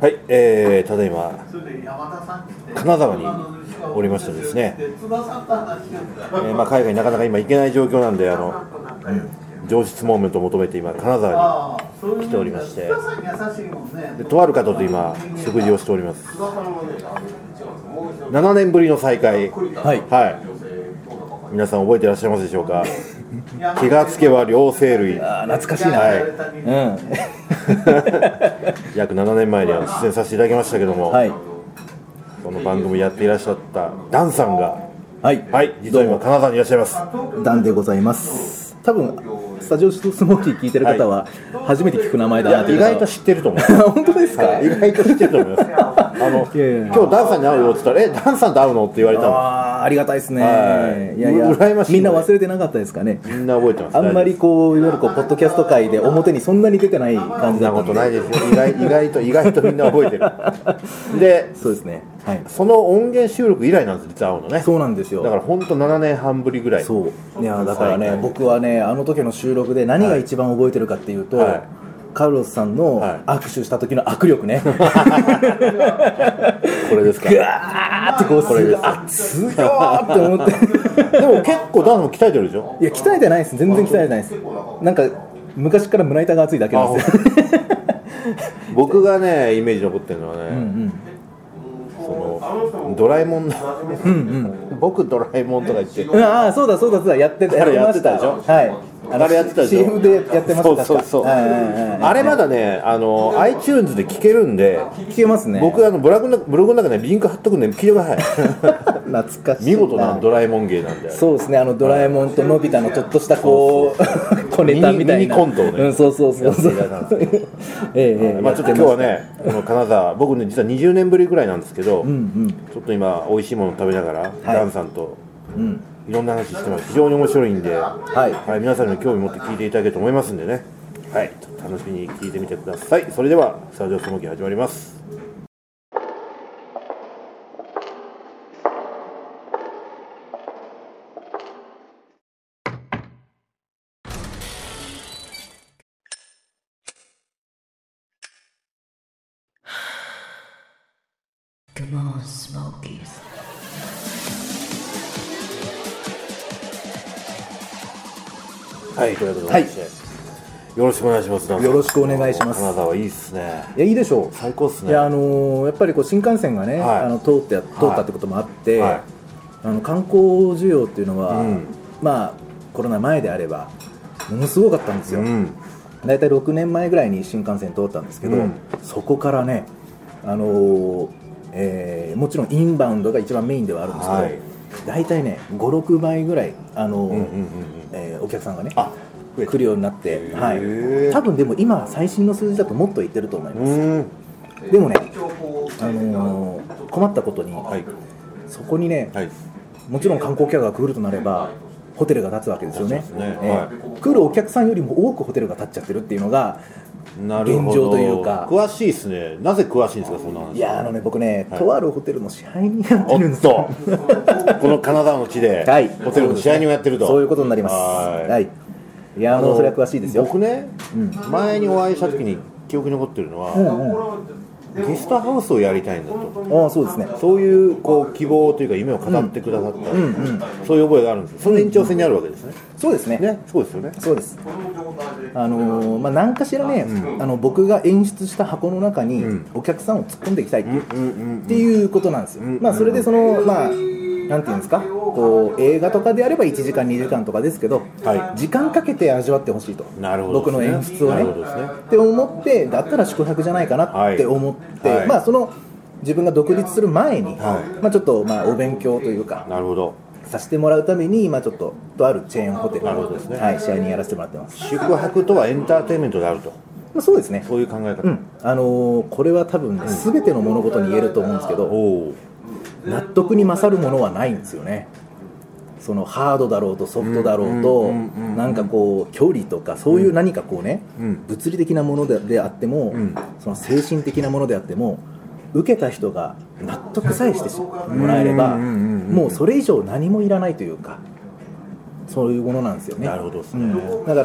はい、ただいま金沢におりましてですね、海外になかなか今行けない状況なんで、上質モーメントを求めて今金沢に来ておりまして、でとある方と今食事をしております。7年ぶりの再会、皆さん覚えていらっしゃいますでしょうか。気がつけば両生類、 懐かしいな、 約7年前には出演させていただきましたけども、この番組やっていらっしゃったダンさんが、実は今金沢にいらっしゃいます。 ダンでございます。多分スタジオスモーキー聞いてる方は初めて聞く名前だなという。 意外と知ってると思う。 本当ですか？ 意外と知ってると思います。今日ダンさんに会うよって言ったら、ダンさんと会うのって言われたの。 ありがたいですね。 羨ましい。 みんな忘れてなかったですかね。 みんな覚えてます。 あんまりこういわゆるポッドキャスト界で表にそんなに出てない感じだったんで。 そんなことないですよ。意外とみんな覚えてる。で、 そうですね。 その音源収録以来なんです、実は会うのね。 そうなんですよ。 だから本当7年半ぶりぐらい。 そう。いやだからね、僕はね、あの時の収録で何が一番覚えてるかっていうと、カルロスさんの握手した時の握力ね。これですか。 ガーってこう、これです。強ーって思って。 でも結構ダンスも鍛えてるでしょ。 いや鍛えてないです。全然鍛えてないです。なんか昔から胸板が厚いだけなんですよ。 僕がねイメージ残ってるのはね、ドラえもんの僕ドラえもんとか言って、 そうだやってたでしょ。 あれやってたでしょ。 CM でやってます。 そうあれまだね、iTunes で聴けるんで。 聴けますね。 僕ブログの中でリンク貼っとくんで聞いてください。 懐かしい。 見事なドラえもん芸なんで。 そうですね。ドラえもんとのび太のちょっとしたこう小ネタみたいなミニコントをね。 そう。ちょっと今日はね、この金沢、僕ね実は20年ぶりぐらいなんですけど、ちょっと今美味しいものを食べながらダンさんといろんな話してます。非常に面白いんで、皆さんにも興味持って聞いていただけると思いますんでね、ちょっと楽しみに聞いてみてください。それではスタジオスモーキー始まります。 Come on, Smokies. というわけでございまして、よろしくお願いします。 よろしくお願いします。 金沢いいっすね。 いやいいでしょう。 最高っすね。 いややっぱりこう新幹線がね、通ったってこともあって、観光需要っていうのは、コロナ前であればものすごかったんですよ。だいたい6年前ぐらいに新幹線通ったんですけど、そこからね、もちろんインバウンドが一番メインではあるんですけど、だいたいね 5,6 倍ぐらいお客さんがね来るようになって、多分でも今最新の数字だともっといってると思います。でもね、困ったことに、そこにね、もちろん観光客が来るとなればホテルが建つわけですよね。来るお客さんよりも多くホテルが建っちゃってるっていうのが現状というか。 詳しいですね。なぜ詳しいんですか、そんな話。 いや僕ね、とあるホテルの支配人やってるんですよ。 この金沢の地でホテルの支配人をやってると。 そういうことになります。いやそれは詳しいですよ。 僕ね、前にお会いした時に記憶に残ってるのは、ゲストハウスをやりたいんだと。 そうですね。 そういう希望というか夢を語ってくださった、そういう覚えがあるんです。その延長線にあるわけですね。 そうですね。 そうですよね。 そうです。何かしらね、僕が演出した箱の中にお客さんを突っ込んでいきたいっていうことなんですよ。それでなんていうんですか、映画とかであれば1時間2時間とかですけど、時間かけて味わってほしいと。僕の演出をねって思って、だったら宿泊じゃないかなって思って、その自分が独立する前に、ちょっとお勉強というかさせてもらうために今ちょっととあるチェーンホテルの支配人やらせてもらってます。 宿泊とはエンターテインメントであると。 そうですね。 そういう考え方。 これは多分ね、全ての物事に言えると思うんですけど、納得に勝るものはないんですよね。そのハードだろうとソフトだろうと、なんか距離とかそういう何か物理的なものであっても、その精神的なものであっても、受けた人が納得さえしてもらえれば、もうそれ以上何もいらないというか、そういうものなんですよね。 なるほどですね。 だから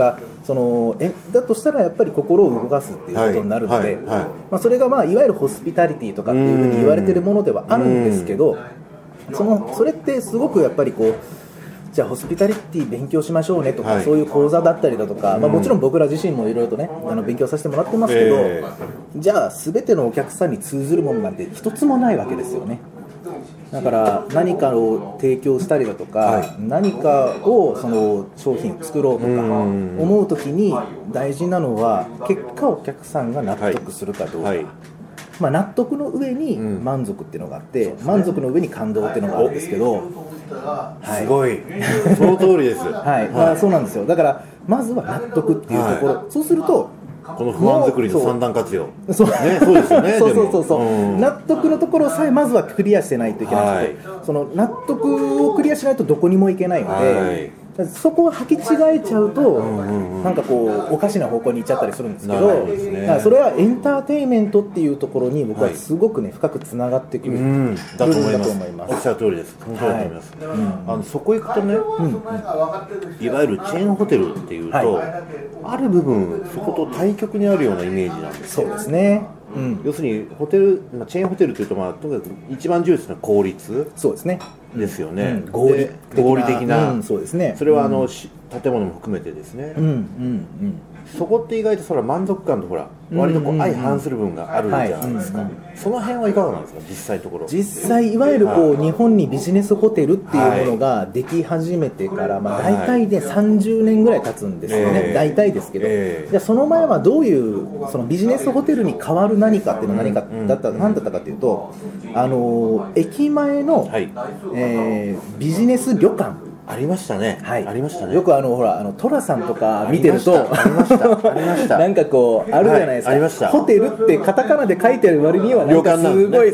だとしたらやっぱり心を動かすっていうことになるので、それがいわゆるホスピタリティとかっていうふうに言われてるものではあるんですけど、それってすごくやっぱりじゃあホスピタリティ勉強しましょうねとか、そういう講座だったりだとか、もちろん僕ら自身もいろいろとね勉強させてもらってますけど、じゃあ全てのお客さんに通ずるものなんて一つもないわけですよね。だから何かを提供したりだとか、何かをその商品を作ろうとか思うときに大事なのは結果お客さんが納得するかどうか、納得の上に満足っていうのがあって、満足の上に感動っていうのがあるんですけど、 すごいその通りですそうなんですよ。だからまずは納得っていうところ、そうするとこの不安作りの三段活用、 そうですよね。 納得のところさえまずはクリアしてないといけなくて、その納得をクリアしないとどこにも行けないので、そこを履き違えちゃうと、なんかおかしな方向に行っちゃったりするんですけど、それはエンターテインメントっていうところに僕はすごくね深くつながってくる部分だと思います。 おっしゃる通りです。その通りだと思います。そこ行くとね、いわゆるチェーンホテルっていうと、ある部分そこと対極にあるようなイメージなんですよ。 そうですね。 要するにホテル、チェーンホテルというと、とにかく一番重視な効率ですよね。合理的な、 そうですね。 それは建物も含めてですね。そこって意外と満足感と割と相反する部分があるじゃないですか。その辺はいかがなんですか、実際のところ。 実際いわゆる日本にビジネスホテルっていうものができ始めてから大体で30年ぐらい経つんですよね。大体ですけど、じゃあその前はどういうそのビジネスホテルに変わる何かっていうのは何だったかというと、駅前のビジネス旅館ありましたね。ありましたね。 よく寅さんとか見てるとありましたなんかあるじゃないですか。 ありました。 ホテルってカタカナで書いてある割にはなんかすごい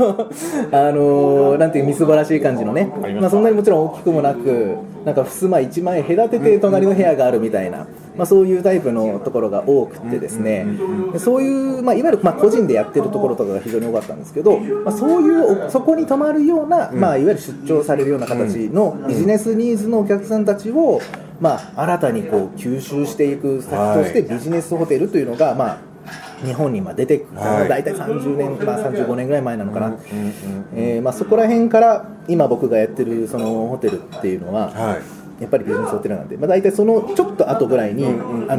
なんていうみすぼらしい感じのね。そんなにもちろん大きくもなく、なんか襖一枚隔てて隣の部屋があるみたいな。そういうタイプのところが多くてですね、そういう、いわゆる個人でやってるところとかが非常に多かったんですけど、そこに泊まるような、いわゆる出張されるような形のビジネスニーズのお客さんたちを、新たに吸収していく先としてビジネスホテルというのが、日本に出てきたのが大体30年、35年ぐらい前なのかな。そこら辺から今僕がやってるそのホテルっていうのは、やっぱりビジネスホテルなんで、大体そのちょっと後ぐらいに、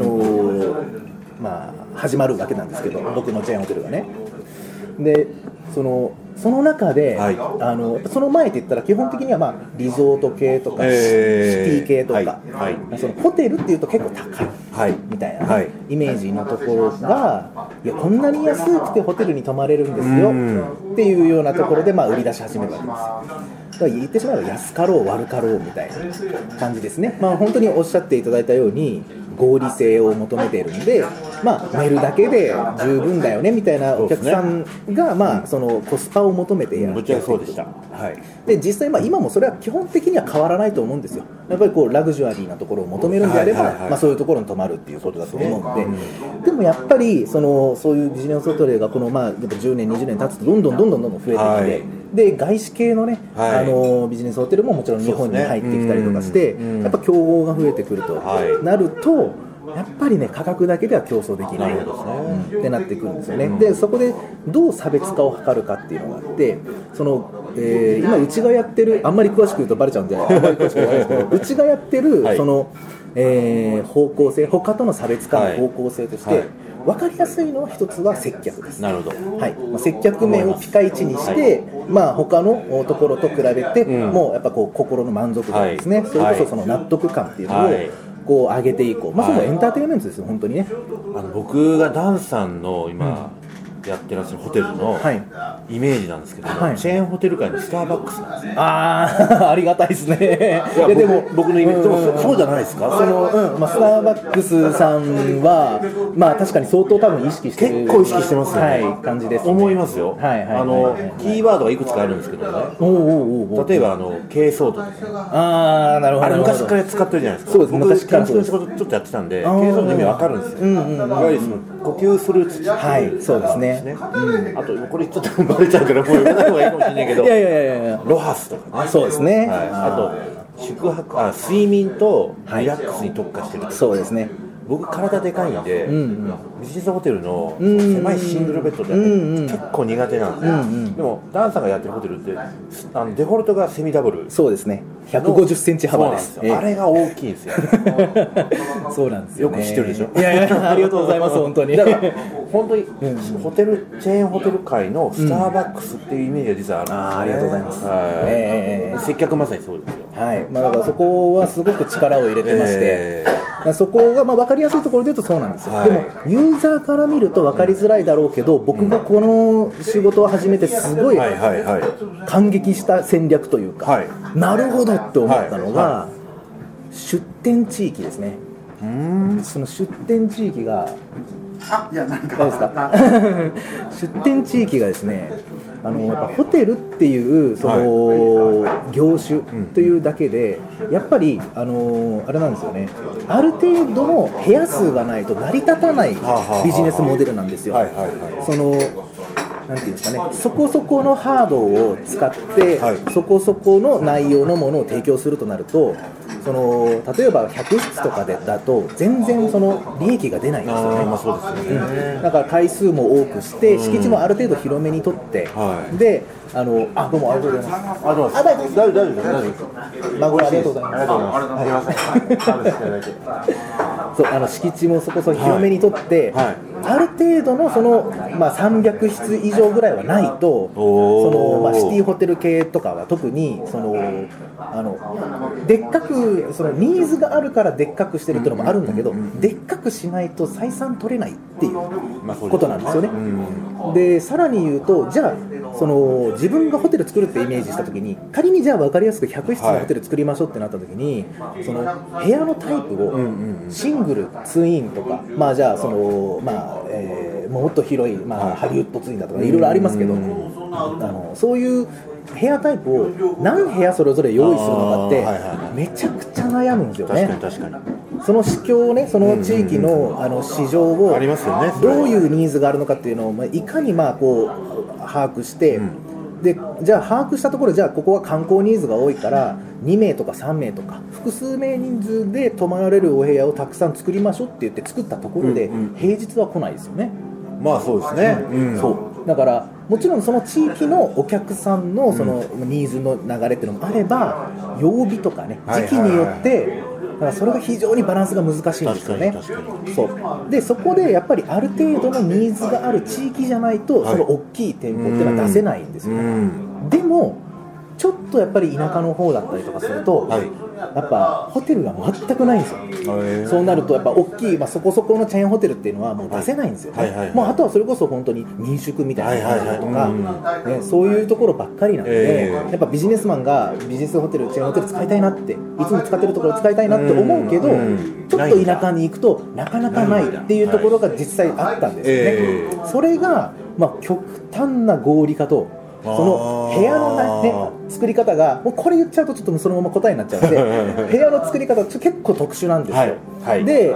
始まるわけなんですけど、僕のチェーンホテルがね。でその中で、その前って言ったら基本的にはリゾート系とか、シティ系とか、そのホテルっていうと結構高いみたいな、イメージのところが、いやこんなに安くてホテルに泊まれるんですよっていうようなところで売り出し始めるわけです。だから言ってしまえば安かろう悪かろうみたいな感じですね。本当におっしゃっていただいたように合理性を求めているんで、寝るだけで十分だよねみたいなお客さんが、そのコスパを求めてやっていく。 そうでした。 で実際今もそれは基本的には変わらないと思うんですよ。やっぱりラグジュアリーなところを求めるんであれば、そういうところに泊まるっていうことだと思うので、でもやっぱりそういうビジネスホテルが10年20年経つとどんどん増えてきて、で外資系のね、ビジネスホテルももちろん日本に入ってきたりとかして、やっぱ競合が増えてくると、なるとやっぱりね価格だけでは競争できないってなってくるんですよね。でそこでどう差別化を図るかっていうのがあって、今うちがやってる、あんまり詳しく言うとバレちゃうんであんまり詳しく言わないですけど、うちがやってる方向性、他との差別化の方向性として、分かりやすいのは一つは接客です。 なるほど。 接客面をピカイチにして、他のところと比べて、もうやっぱ心の満足度ですね、それこそその納得感っていうのを上げていこう。そのエンターテインメントですよ本当にね。 僕がダンさんの今、やってらっしゃるホテルのイメージなんですけど、チェーンホテル界のスターバックスなんですよ。 ありがたいですね。 いやでも僕のイメージでもそうじゃないですか。 スターバックスさんは確かに相当多分意識してる、 結構意識してますよね、 感じですね。 思いますよ。キーワードがいくつかあるんですけどね、例えば軽装度とか、 なるほど、 昔から使ってるじゃないですか。 そうです、昔から僕建築の仕事ちょっとやってたんで軽装度の意味わかるんですよ。いわゆる呼吸する土、 そうですね。 あとこれちょっとバレちゃうからもう言わない方がいいかもしれないけど、ロハスとかね。 そうですね。 あと睡眠とリラックスに特化してる。 そうですね。 僕体でかいんで、ビジネスホテルの狭いシングルベッドって結構苦手なんですよ。でもダンさんがやってるホテルってデフォルトがセミダブル、 そうですね、150センチ幅です。 あれが大きいんですよ。 そうなんですよね。 よく知ってるでしょ。 いやいや、ありがとうございます本当に。 だから本当にホテルチェーンホテル界のスターバックスっていうイメージが実はあるんですね。 ありがとうございます。 接客まさにそうですよ。 はい、だからそこはすごく力を入れてまして、そこが分かりやすいところで言うとそうなんですよ。でもユーザーから見ると分かりづらいだろうけど、僕がこの仕事を始めてすごい感激した戦略というか、なるほどって思ったのが、出店地域ですね。その出店地域が大丈夫ですか？出店地域がですね、やっぱホテルっていうその業種というだけで、やっぱりあれなんですよね、ある程度の部屋数がないと成り立たないビジネスモデルなんですよ。そのなんていうんですかね、そこそこのハードを使って、そこそこの内容のものを提供するとなると、その例えば100室とかでだと全然その利益が出ないんですよね。 そうですよね。 だから回数も多くして、敷地もある程度広めにとって、でどうもありがとうございます。大丈夫です。孫ありがとうございます。そう敷地もそこそこ広めにとって、ある程度のその300室以上ぐらいはないと、そのシティホテル系とかは特にそのでっかくそのニーズがあるからでっかくしてるっていうのもあるんだけど、でっかくしないと採算取れないっていうことなんですよね。でさらに言うと、じゃあその自分がホテル作るってイメージしたときに、仮にじゃあ分かりやすく100室のホテル作りましょうってなったときに、その部屋のタイプをシングル、ツインとか、じゃあそのもっと広い、ハリウッドツインだとかいろいろありますけど、そういう部屋タイプを何部屋それぞれ用意するのかってめちゃくちゃ悩むんですよね。確かにその市況をね、その地域の市場をどういうニーズがあるのかっていうのをいかにこう把握して、でじゃあ把握したところ、じゃあここは観光ニーズが多いから2名とか3名とか複数名人数で泊まられるお部屋をたくさん作りましょうって言って作ったところで平日は来ないですよね。 そうですね。 そうだからもちろんその地域のお客さんのそのニーズの流れっていうのもあれば、曜日とかね、時期によってだからそれが非常にバランスが難しいんですよね。そうでそこでやっぱりある程度のニーズがある地域じゃないと、その大きい店舗っていうのは出せないんですよ。でもちょっとやっぱり田舎の方だったりとかすると、やっぱホテルが全くないんですよ。そうなるとやっぱ大きい、そこそこのチェーンホテルっていうのはもう出せないんですよね。もうあとはそれこそ本当に民宿みたいなとか、そういうところばっかりなので、やっぱビジネスマンがビジネスホテル、チェーンホテル使いたいなって、いつも使ってるところ使いたいなって思うけど、ちょっと田舎に行くとなかなかないっていうところが実際あったんですよね。それが極端な合理化と、その部屋の、作り方がもうこれ言っちゃうとちょっとそのまま答えになっちゃうので部屋の作り方は結構特殊なんですよ。で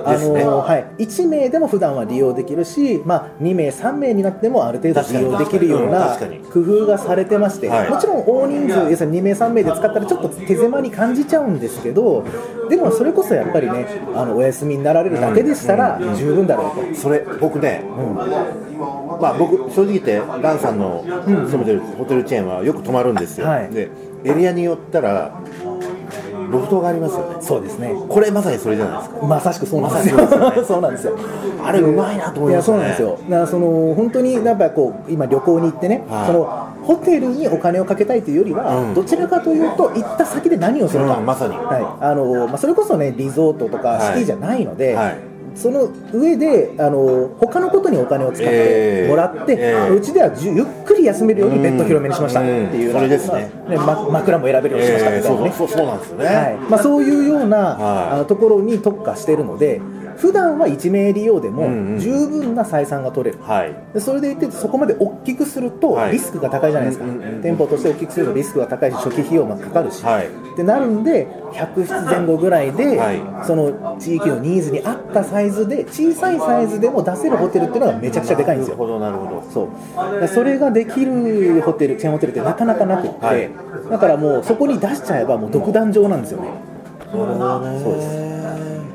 1名でも普段は利用できるし、2名3名になってもある程度利用できるような工夫がされてまして、もちろん大人数、要するに2名3名で使ったらちょっと手狭に感じちゃうんですけど、でもそれこそやっぱりね、お休みになられるだけでしたら十分だろうと。 それ僕ね、僕正直言ってランさんの勤めてるホテルチェーンはよく泊まるんですよ。でエリアによったらロフトがありますよね。 そうですね。 これまさにそれじゃないですか。 まさしくそうなんですよ。そうなんですよ。 あれうまいなと思いますね。 そうなんですよ。だからその本当にやっぱこう今旅行に行ってね、そのホテルにお金をかけたいというよりは、どちらかというと行った先で何をするか。 まさに。 それこそねリゾートとかシティじゃないので。その上で他のことにお金を使ってもらって、うちではゆっくり休めるようにベッド広めにしましたっていう、 それですね。 枕も選べるようにしましたみたいなね。 そうなんですよね。 そういうようなところに特化しているので、普段は1名利用でも十分な採算が取れる。でそれでいてそこまで大きくするとリスクが高いじゃないですか。店舗として大きくするとリスクが高いし、初期費用もかかるし、ってなるんで100室前後ぐらいで、その地域のニーズに合ったサイズで小さいサイズでも出せるホテルっていうのがめちゃくちゃでかいんですよ。 なるほど。 そうそれができるホテル、チェーンホテルってなかなかなくって、だからもうそこに出しちゃえばもう独壇場なんですよね。 そうです。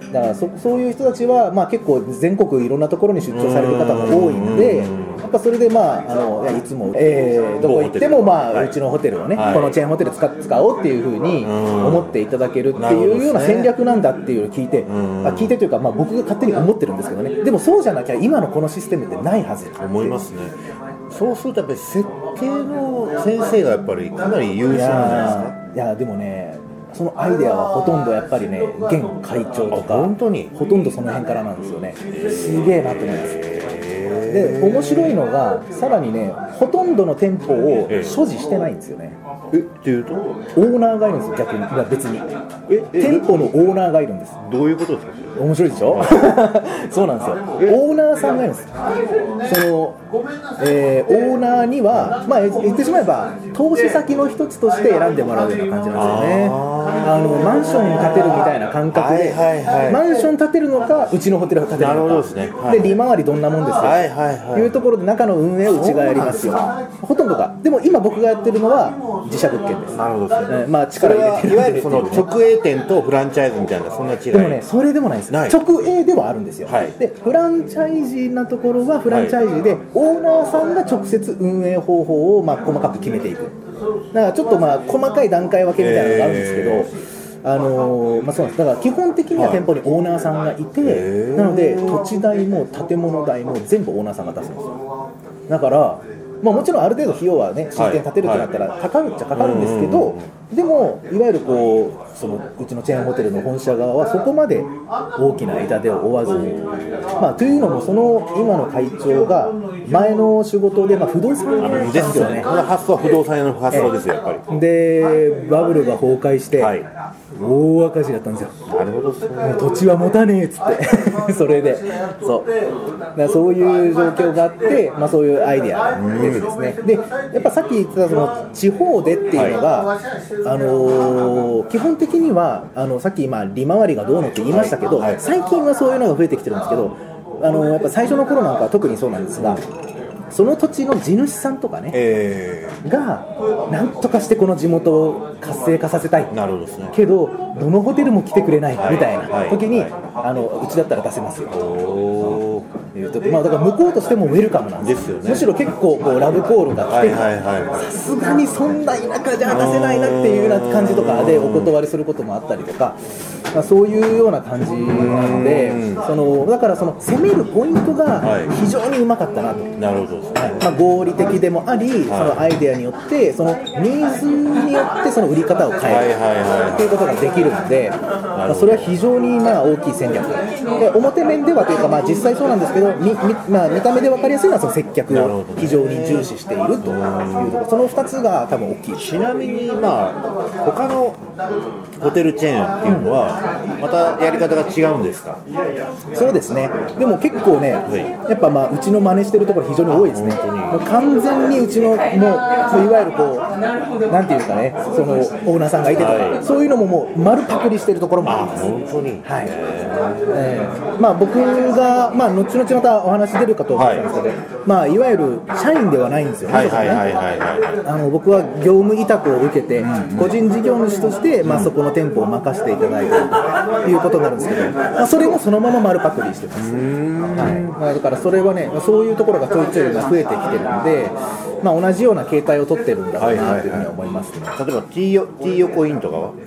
だからそういう人たちは、まあ、結構全国いろんなところに出張される方も多いので、やっぱそれで、まあ、いつも、どこ行っても、まあ、うちのホテルをね、このチェーンホテル使おうっていうふうに思っていただけるっていうような戦略なんだっていうのを聞いて、聞いてというか、まあ、僕が勝手に思ってるんですけどね。でもそうじゃなきゃ今のこのシステムってないはず思いますね。そうするとやっぱり設計の先生がやっぱりかなり優秀なんじゃないですか。 いやでもね、そのアイデアはほとんどやっぱりね、現会長とか本当にほとんどその辺からなんですよね。すげえなと思います。で面白いのがさらにね、ほとんどの店舗を所持してないんですよね。 っていうとオーナーがいるんですよ、逆に。いや別に店舗のオーナーがいるんです。 どういうことですか。 面白いでしょそうなんですよ。オーナーさんがいるんです。その、オーナーには、まあ、言ってしまえば投資先の一つとして選んでもらうような感じなんですよね。マンション建てるみたいな感覚で、マンション建てるのかうちのホテルを建てるのかで、利回りどんなもんですよというところで中の運営をうちがやりますよ、ほとんどが。でも今僕がやってるのは自社物件です。 なるほどですね。 まあ、力入れてる。 いわゆるその直営店とフランチャイズみたいな、そんな違い。 でもね、それでもないです。直営ではあるんですよ、でフランチャイジーなところはフランチャイジーで、オーナーさんが直接運営方法をまあ細かく決めていく。だからちょっとまあ細かい段階分けみたいなのがあるんですけど、まあ、そうなんです。だから基本的には店舗にオーナーさんがいて、なので土地代も建物代も全部オーナーさんが出すんですよ。だからまあ、もちろんある程度費用はね、新店建てるってなったらかかるっちゃかかるんですけど、でもいわゆるこうそのうちのチェーンホテルの本社側はそこまで大きな痛手を負わずに、まあ、というのもその今の会長が前の仕事でまあ不動産屋なんですよね。 発想は不動産屋の発想ですよ、やっぱり。 でバブルが崩壊して、大赤字だったんですよ。 なるほどですね。 土地は持たねえっつってそれでそういう状況があって、まあ、そういうアイデアが出てですね。でやっぱさっき言ってたその地方でっていうのが、基本的にはさっき今利回りがどうのって言いましたけど、最近はそういうのが増えてきてるんですけど、やっぱ最初の頃なんかは特にそうなんですが、その土地の地主さんとかね、がなんとかしてこの地元を活性化させたい。 なるほどですね。 けどどのホテルも来てくれないみたいな時に、うちだったら出せますよいう時、まあ、だから向こうとしてもウェルカムなんですよね。むしろ結構こうラブコールが来て、さすがにそんな田舎じゃ出せないなっていうような感じとかでお断りすることもあったりとか、まあ、そういうような感じなので、だからその攻めるポイントが非常にうまかったなと。 なるほどですね。 まあ、合理的でもあり、そのアイデアによってそのニーズによってその売り方を変えるということができるので、まあ、それは非常にまあ大きい戦略で、表面ではというか、まあ、実際そうなんですけど、まあ、見た目で分かりやすいのはその接客を非常に重視しているというところ、その2つが多分大きい。 ちなみに、まあ、他のホテルチェーンっていうのはまたやり方が違うんですか。 そうですね。でも結構ね、やっぱまあうちの真似してるところ非常に多いですね。もう完全にうちのもういわゆるこうなんていうかね、そのオーナーさんがいてとか、そういうのももう丸パクリしてるところもあります。 本当に。 はい。まあ僕がまあ後々またお話出るかと思ったんですけど、まあいわゆる社員ではないんですよね。僕は業務委託を受けて個人事業主としてまあそこの店舗を任せていただいているということになるんですけど、まあそれもそのまま丸パクリしてます。はい。だからそれはね、そういうところがちょいちょい増えてきてるので、まあ同じような形態を取ってるんだろうなというふうに思いますね。 例えば T 横インとかは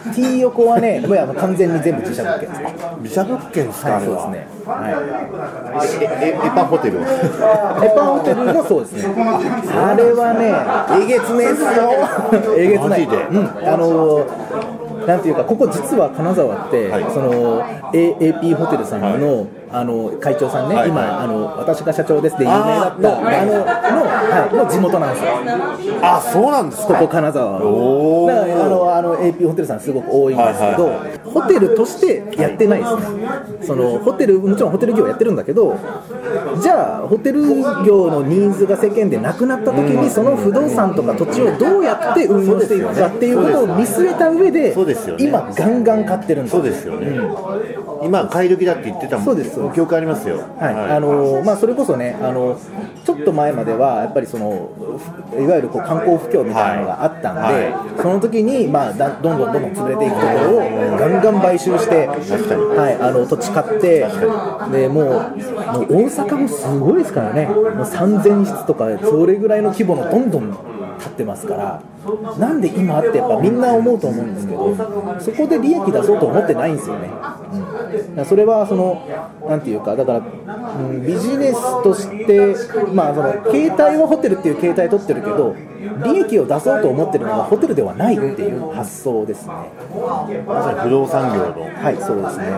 T 横はね、もう完全に全部自社物件です。 自社物件ですか。 そうですね。 エパホテルエパホテルもそうですね。あれはね、えげつねえっすよ。えげつない。なんていうか、ここ実は金沢って、その AP ホテルさんの会長さんね、今私が社長ですで有名だったの地元なんですよ。 あ、そうなんですか。 ここ金沢は。だからAP ホテルさんすごく多いんですけど、ホテルとしてやってないですね。そのホテル、もちろんホテル業やってるんだけど、 じゃあホテル業のニーズが世間でなくなった時にその不動産とか土地をどうやって運用していくかっていうことを見据えた上で今ガンガン買ってるんですよ。 そうですよね、今買い時だって言ってたもん。 そうです。 記憶ありますよ。 はい、それこそねちょっと前まではやっぱりいわゆる観光不況みたいなのがあったんで、その時にどんどん潰れていくところをガンガン買収して、土地買ってでもう大阪もすごいですからね、もう3000室とかそれぐらいの規模のどんどん建ってますから、なんで今ってやっぱみんな思うと思うんですけど、そこで利益出そうと思ってないんですよね。それはなんていうか、だから、ビジネスとして、携帯はホテルっていう携帯取ってるけど利益を出そうと思ってるのがホテルではないっていう発想ですね。 まさに不動産業の。 はい、そうですね。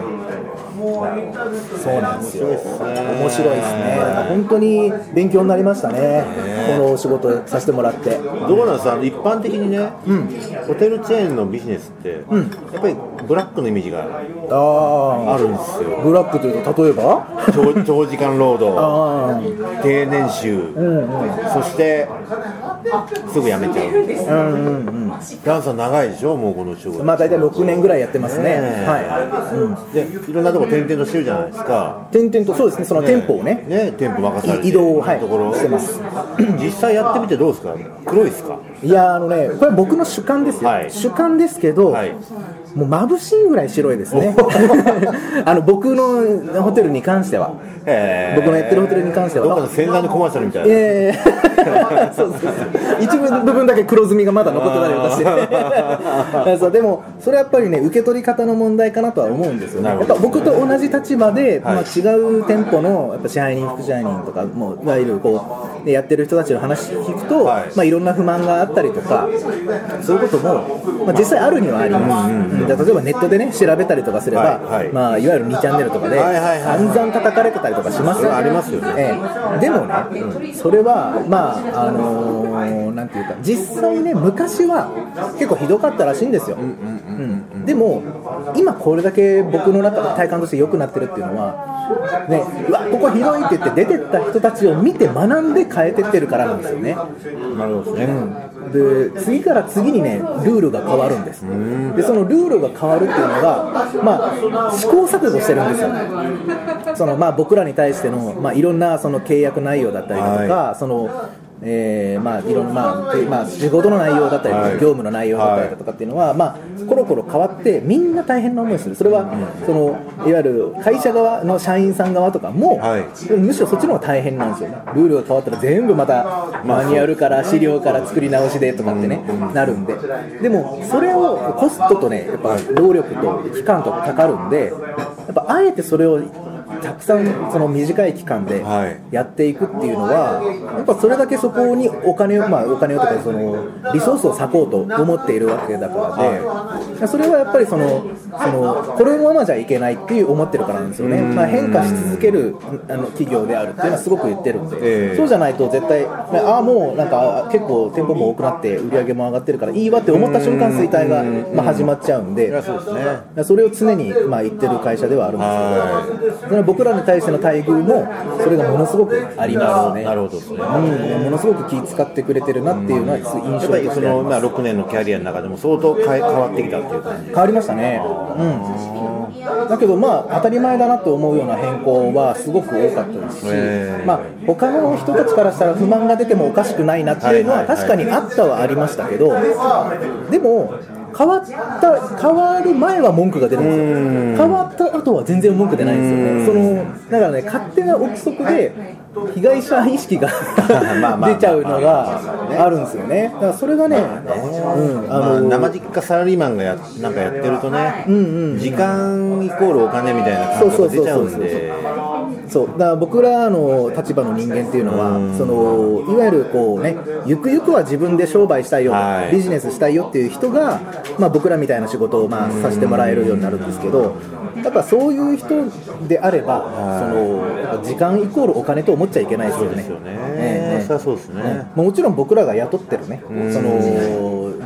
そうなんですよ。面白いですね。本当に勉強になりましたね。このお仕事させてもらって。 どうなんですか、一般的にね、ホテルチェーンのビジネスって、やっぱりブラックのイメージがあるんですよ。 ブラックというと例えば長時間労働、低年収、そしてすぐ辞めちゃう。ダンさん長いでしょ、もうこの仕事。 大体6年ぐらいやってますね。 でいろんなとこ転々としてるじゃないですか。 転々と、そうですね、その店舗をね、 店舗任されて移動を、 ところしてます。 実際やってみてどうですか、黒いですか。 いやこれは僕の主観ですよ、主観ですけど、もう眩しいぐらい白いですね僕のホテルに関しては、僕のやってるホテルに関してはどっかの洗顔のコマーシャルみたいな、 そう一部分だけ黒ずみがまだ残ってたりとかしてそう、でもそれはやっぱりね、受け取り方の問題かなとは思うんですよね。やっぱ僕と同じ立場で、違う店舗のやっぱ支配人副支配人とかもいわゆるやってる人たちの話聞くと、いろんな不満があったりとか、そういうことも、実際あるにはあります。例えばネットでね調べたりとかすれば、いわゆる2チャンネルとかで散々叩かれてたりとかしますよね。 ありますよね。 でもね、それはなんていうか、実際ね、昔は結構ひどかったらしいんですよ。でも今これだけ僕の中で体感として良くなってるっていうのはね、うわここひどいって言って出てった人たちを見て学んで変えてってるからなんですよね。 なるほどですね。 で次から次にねルールが変わるんです。でそのルールが変わるっていうのが試行錯誤してるんですよ。僕らに対してのいろんなその契約内容だったりだとか、いろんな、仕事の内容だったりとか、業務の内容だったりだとかっていうのは、コロコロ変わってみんな大変な思いする。それは、いわゆる会社側の社員さん側とかも、むしろそっちの方が大変なんですよね。ルールが変わったら全部またマニュアルから資料から作り直しでとかってね、なるんで。でもそれをコストとね、やっぱ労力と期間とかかかるんで、やっぱあえてそれをたくさんその短い期間でやっていくっていうのは、やっぱそれだけそこにお金をとかそのリソースを割こうと思っているわけだからで、それはやっぱりこれのままじゃいけないっていう思ってるからなんですよね。変化し続ける企業であるっていうのはすごく言ってるんで、そうじゃないと絶対もうなんか結構店舗も多くなって売り上げも上がってるからいいわって思った瞬間衰退が始まっちゃうんで、それを常に言ってる会社ではあるんですけど、僕らに対しての待遇もそれがものすごくありますよね。 なるほどですね。 ものすごく気遣ってくれてるなっていうのは印象としてあります。 6年のキャリアの中でも相当変わってきたっていう感じ。 変わりましたね。だけど当たり前だなと思うような変更はすごく多かったですし、他の人たちからしたら不満が出てもおかしくないなっていうのは確かにあったはありましたけど、でも変わる前は文句が出るんですよ。変わった後は全然文句出ないんですよね。だからね、勝手な憶測で被害者意識が出ちゃうのがあるんですよね。だからそれがね、 生実家サラリーマンがなんかやってるとね、時間イコールお金みたいな感覚が出ちゃうんで、 だから僕らの立場の人間っていうのは、いわゆるゆくゆくは自分で商売したいよ、ビジネスしたいよっていう人が、僕らみたいな仕事をさせてもらえるようになるんですけど、やっぱそういう人であれば、時間イコールお金と思っちゃいけないですよね。 そうですよね。そうですね。 もちろん僕らが雇ってるね、従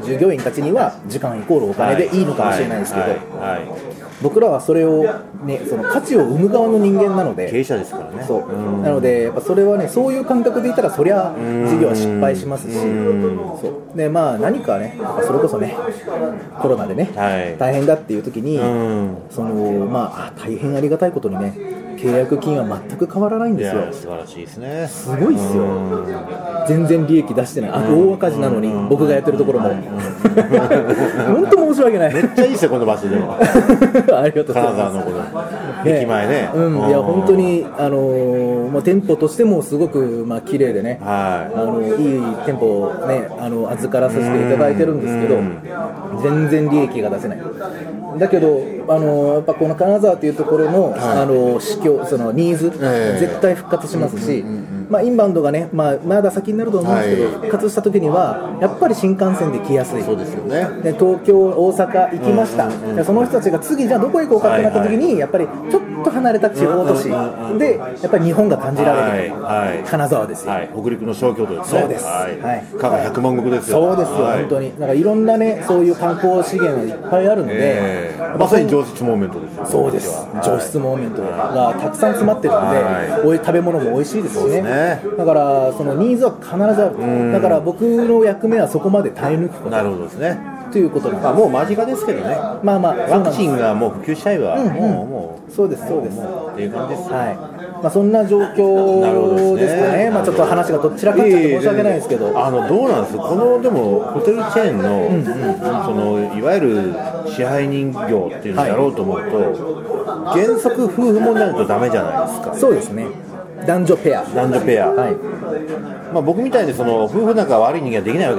従業員たちには時間イコールお金でいいのかもしれないですけど、 はい僕らはそれを、ね、その価値を生む側の人間なので、 経営者ですからね。 そうなのでやっぱそれはね、そういう感覚でいたらそりゃ事業は失敗しますし、そうでまあ何かね、やっぱそれこそねコロナでね、大変だっていう時に、そのまあ大変ありがたいことにね、契約金は全く変わらないんですよ。 いや素晴らしいですね。 すごいっすよ。全然利益出してない、大赤字なのに、僕がやってるところも本当申し訳ない。 めっちゃいいですよこの場所でもありがとうござい金沢ます。 のこの駅前ね。 いや本当にまあ、店舗としてもすごくまあ綺麗でね、いい店舗をね預からさせていただいてるんですけど、全然利益が出せない。だけどやっぱこの金沢というところの、市況、そのニーズ、絶対復活しますし、まあ、インバウンドがね、まあ、まだ先になると思うんですけど、復活した時にはやっぱり新幹線で来やすい。 そうですよね。 で東京、大阪行きました、でその人たちが次じゃあどこ行こうかってなった時に、やっぱりちょっと離れた地方都市でやっぱり日本が感じられる、金沢ですよ、 北陸の小京都ですね。 そうです、 加賀百万石ですよ。 そうですよ、本当になんかいろんなね、そういう観光資源がいっぱいあるので、 まさに上質モーメントですよ。 そうです、上質モーメントがたくさん詰まってるので、こういう食べ物も美味しいですしね、だからそのニーズは必ずある、だから僕の役目はそこまで耐え抜くこと。 なるほどですね。 ということなんです。 もう間近ですけどね。 まあまあワクチンがもう普及しちゃえば、もうそうですそうですっていう感じです。 まあそんな状況ですかね。まあちょっと話がどちらかっちゃって申し訳ないですけど、 どうなんです。このでもホテルチェーンのそのいわゆる支配人業っていうのをやろうと思うと、原則夫婦もになるとダメじゃないですか。 そうですね。男女ペア。まあ僕みたいにその夫婦仲悪い人間はできないわけ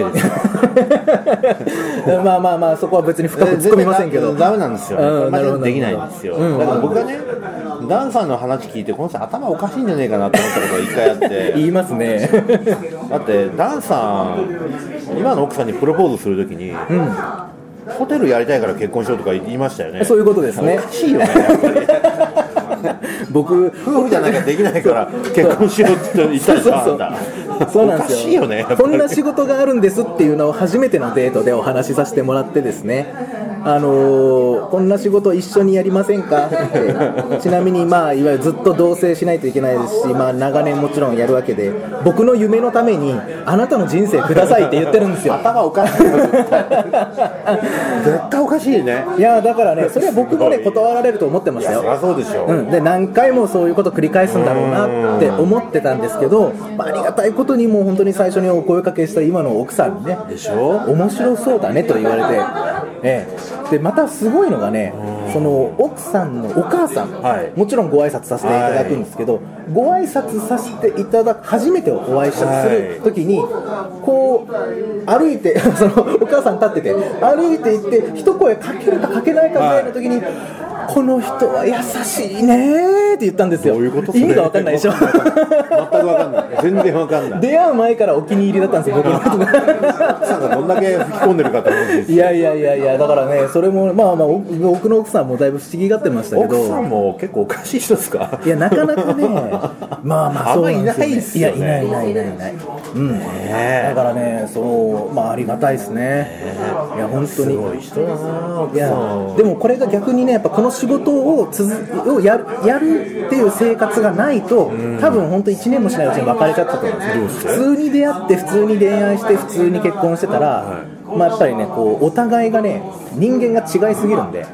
ですよ。 まあそこは別に深く突っ込みませんけど、 ダメなんですよ、マジでできないんですよ。だから僕がね、ダンさんの話聞いてこの人頭おかしいんじゃねえかなと思ったことが一回あって言いますね。 だってダンさん今の奥さんにプロポーズするときに、ホテルやりたいから結婚しようとか言いましたよね。 そういうことですね。 おかしいよねやっぱり。 僕夫婦じゃなきゃできないから結婚しようって言ったりさ、 そうなんですよ。 おかしいよね。 こんな仕事があるんですっていうのを初めてのデートでお話しさせてもらってですね、こんな仕事一緒にやりませんかってちなみにまあいわゆるずっと同棲しないといけないですし、まあ長年もちろんやるわけで、僕の夢のためにあなたの人生くださいって言ってるんですよ。 頭おかしいよ絶対おかしいね。 いやだからね、それは僕もね断られると思ってましたよ。 そりゃそうでしょ。 で何回もそういうこと繰り返すんだろうなって思ってたんですけど、ありがたいことにもう本当に最初にお声かけした今の奥さんにね、 でしょ、 面白そうだねと言われて、でまたすごいのがね、その奥さんのお母さん、もちろんご挨拶させていただくんですけど、ご挨拶させていただく初めてお会いする時にこう歩いてそのお母さん立ってて歩いていって一声かけるかかけないかぐらいの時に、この人は優しいねって言ったんですよ。 どういうこと？ 意味が分かんないでしょ。 全く分かんない。全然分かんない。 出会う前からお気に入りだったんですよ、僕のことが。 さんがどんだけ吹き込んでるかと思うんですよ。 いやだからね、それもまあ僕の奥さんもだいぶ不思議がってましたけど。 奥さんも結構おかしい人ですか？ いやなかなかね、まあそうなんですよね。 あんまいないですよね。 いやいない。だからね、まあありがたいですね。いや本当に。 すごい人だな。 いやでもこれが逆にね、やっぱこの仕事をやるっていう生活がないと、多分本当1年もしないうちに別れちゃったと思うんですよ。普通に出会って普通に恋愛して普通に結婚してたら、まあやっぱりねこうお互いがね人間が違いすぎるんで、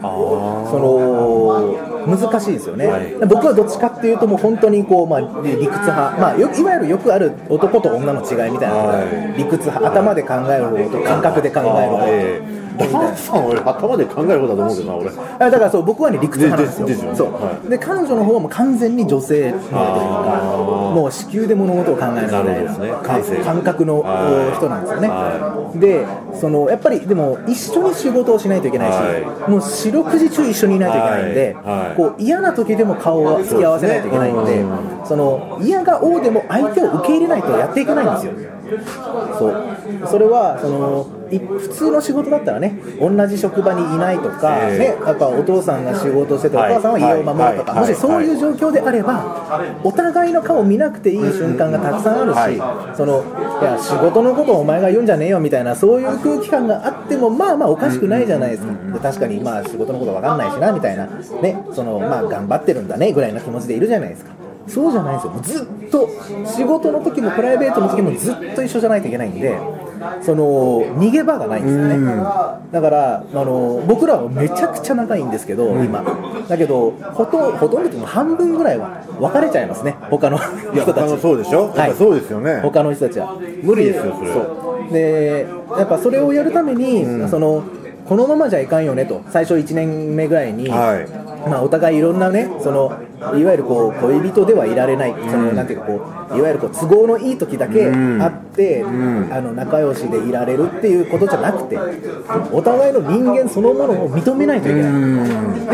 難しいですよね。僕はどっちかっていうともう本当にこうまあ理屈派、まあいわゆるよくある男と女の違いみたいな、理屈派、頭で考える方と感覚で考える方。 ダンさんは俺頭で考える方だと思うけどな俺。 だからそう僕はね理屈派なんですよ。そうで彼女の方はもう完全に女性というか、もう子宮で物事を考えるみたいな感覚の人なんですよね。でやっぱりでも一緒に仕事をしないといけないし、もう四六時中一緒にいないといけないんで、こう嫌な時でも顔を突き合わせないといけないので、嫌が応でも相手を受け入れないとやっていけないんですよ。 そうそれは普通の仕事だったらね、同じ職場にいないとか、ね、やっぱお父さんが仕事してて、お母さんは家を守るとか、もしそういう状況であれば、お互いの顔を見なくていい瞬間がたくさんあるし、いや仕事のことをお前が言うんじゃねえよみたいな、そういう空気感があってもまあまあおかしくないじゃないですか。で確かにまあ仕事のこと分かんないしなみたいな、ね、まあ頑張ってるんだねぐらいの気持ちでいるじゃないですか。そうじゃないんですよ。もうずっと仕事の時もプライベートの時もずっと一緒じゃないといけないんで、逃げ場がないんですよね。だから僕らはめちゃくちゃ仲いいんですけど、今だけどほとんどでも半分ぐらいは別れちゃいますね、他の人たち。 そうでしょ、はい、そうですよね。 他の人たちは無理ですよそれ。 そうでやっぱそれをやるために、このままじゃいかんよねと、最初1年目ぐらいに、まあ、お互いいろんなね、いわゆる恋人ではいられない、なんていうかいわゆる都合のいい時だけあって、仲良しでいられるっていうことじゃなくて、お互いの人間そのものを認めないといけない。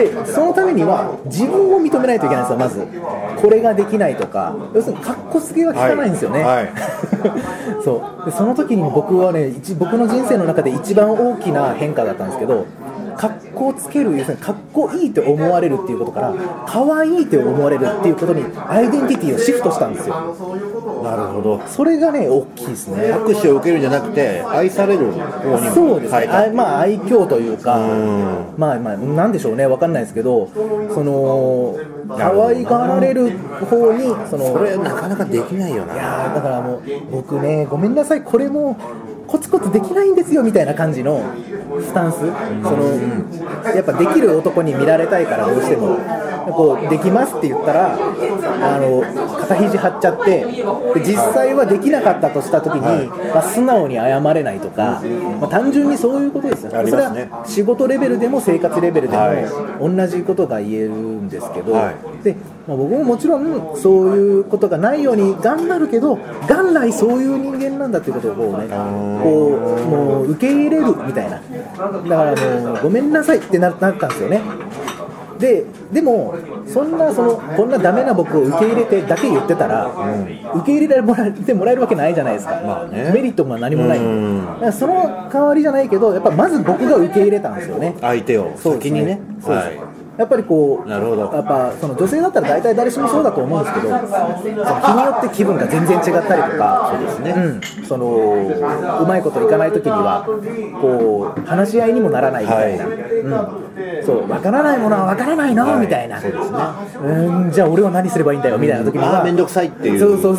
でそのためには自分を認めないといけないんですよ。まずこれができないとか、要するにカッコつけは効かないんですよね。そうでその時に僕はね、僕の人生の中で一番大きな変化だったんですけど、かっこをつける、要するにかっこいいと思われるっていうことからかわいいと思われるっていうことにアイデンティティをシフトしたんですよ。 なるほど。 それがね大きいですね。 拍手を受けるんじゃなくて愛される方に。 そうですね。まあ愛嬌というか、まあなんでしょうね、わかんないですけど、可愛がられる方にそれなかなかできないよな。 いやだからもう僕ね、ごめんなさい、これもコツコツできないんですよみたいな感じのスタンス、やっぱできる男に見られたいから、どうしてもできますって言ったら肩肘張っちゃって、で実際はできなかったとした時に、まあ、素直に謝れないとか、まあ、単純にそういうことですよ。それは仕事レベルでも生活レベルでも同じことが言えるんですけど、でまあ、僕ももちろんそういうことがないように頑張るけど、元来そういう人間なんだっていうことをもう受け入れるみたいな。だからもうごめんなさいってなったんですよね。でもこんなダメな僕を受け入れてだけ言ってたら、受け入れてもらえるわけないじゃないですか。まあね、メリットも何もないんで、だからその代わりじゃないけど、やっぱまず僕が受け入れたんですよね、 相手を先にね。 そうです、やっぱりなるほど。 やっぱ女性だったら大体誰しもそうだと思うんですけど、日によって気分が全然違ったりとか、そうですね、うまいこといかないときには話し合いにもならないみたいな、そう分からないものは分からないの、みたいな、そうですね、じゃあ俺は何すればいいんだよみたいな時には面倒くさいっていう、 そう、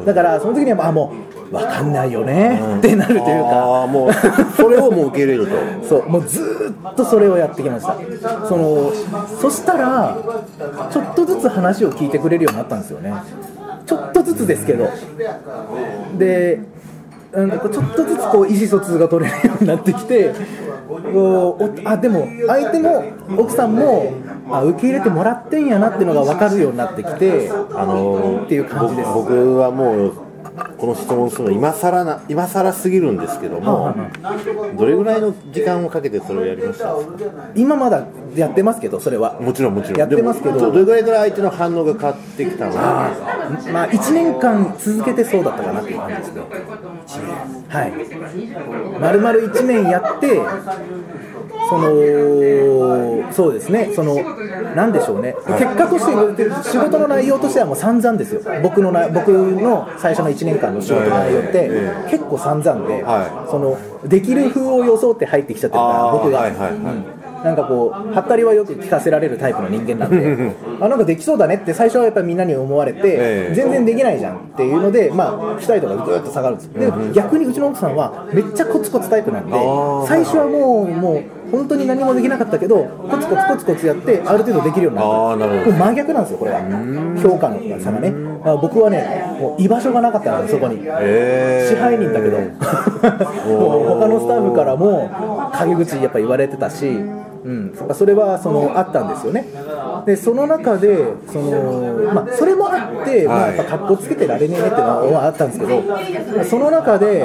だからその時にはもう分かんないよねってなるというか、 もうそれをもう受け入れるとそうもうずっとそれをやってきました。そしたらちょっとずつ話を聞いてくれるようになったんですよね。ちょっとずつですけど、でちょっとずつ意思疎通が取れるようになってきて、でも相手も奥さんも受け入れてもらってんやなっていうのが分かるようになってきて、っていう感じです。 僕はもうこの質問するの今更すぎるんですけども、どれぐらいの時間をかけてそれをやりました？ 今まだやってますけど、それはもちろんやってますけど、 どれぐらいから相手の反応が変わってきたの？ まあ1年間続けてそうだったかなっていう感じですけど、はい、丸々1年やって、そうですね、なんでしょうね、結果として言われてる仕事の内容としてはもう散々ですよ。僕の最初の1年間の仕事の内容って結構散々で、できる風を装って入ってきちゃってるから、僕が、なんかはったりはよく聞かせられるタイプの人間なんでなんかできそうだねって最初はやっぱりみんなに思われて、全然できないじゃんっていうので、期待度がぐーっと下がるんですよ。で逆にうちの奥さんはめっちゃコツコツタイプなんで、最初はもう本当に何もできなかったけどコツコツやってある程度できるようになった。真逆なんですよ、これは評価の差がね。僕はね、もう居場所がなかったので、そこに支配人だけどもう他のスタッフからも陰口やっぱ言われてたし、それはあったんですよね。でその中でそれもあって、やっぱ格好つけてられねえねっていうのはあったんですけど、その中で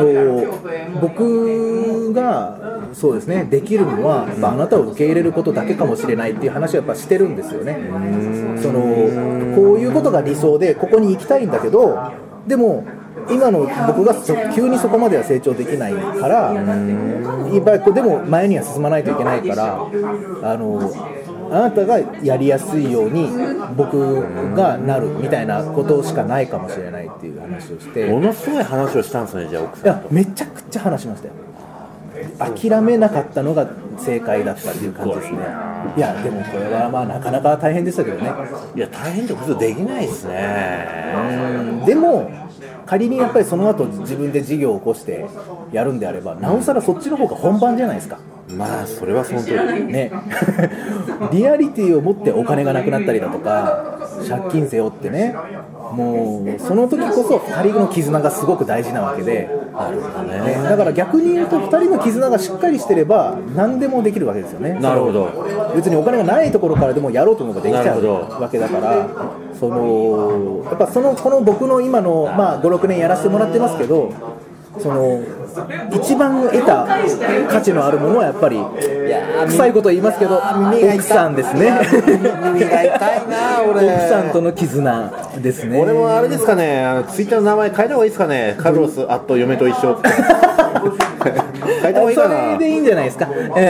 僕がそうですね、できるのはやっぱあなたを受け入れることだけかもしれないっていう話をやっぱしてるんですよね。こういうことが理想でここに行きたいんだけど、でも今の僕が急にそこまでは成長できないから、やっぱりでも前には進まないといけないから、あなたがやりやすいように僕がなるみたいなことしかないかもしれないっていう話をして、 ものすごい話をしたんですね、じゃあ奥さんと。 いやめちゃくちゃ話しましたよ。諦めなかったのが正解だったっていう感じですね。いやでもこれはまあなかなか大変でしたけどね。 いや大変って普通できないですね。 でも仮にやっぱりその後自分で事業を起こしてやるんであれば、なおさらそっちの方が本番じゃないですか。 まあそれはその通りねリアリティを持ってお金がなくなったりだとか借金背負ってね、もうその時こそ2人の絆がすごく大事なわけで、 なるほどね。 だから逆に言うと2人の絆がしっかりしてれば何でもできるわけですよね。 なるほど。 別にお金がないところからでもやろうと思えばできちゃうわけだから、やっぱこの僕の今の、まあ、5、6年やらせてもらってますけど、一番得た価値のあるものはやっぱり、臭いこと言いますけど奥さんですね。 耳が痛いな俺。 奥さんとの絆ですね。 俺もあれですかね、ツイッターの名前変えた方がいいですかね。カルロス嫁と一緒って変えた方がいいかな。 それでいいんじゃないですか。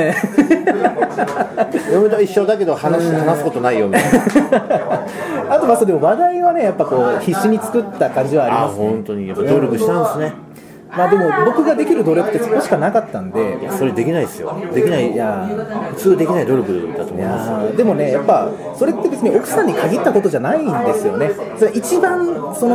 嫁と一緒だけど話すことないよみたいな。 あとまあそれで話題はね、やっぱこう必死に作った感じはありますね。 本当にやっぱ努力したんですね。 まあでも僕ができる努力ってそこしかなかったんで、 それできないですよ。できない。いや普通できない努力だと思います。 でもね、やっぱそれって別に奥さんに限ったことじゃないんですよね。それ一番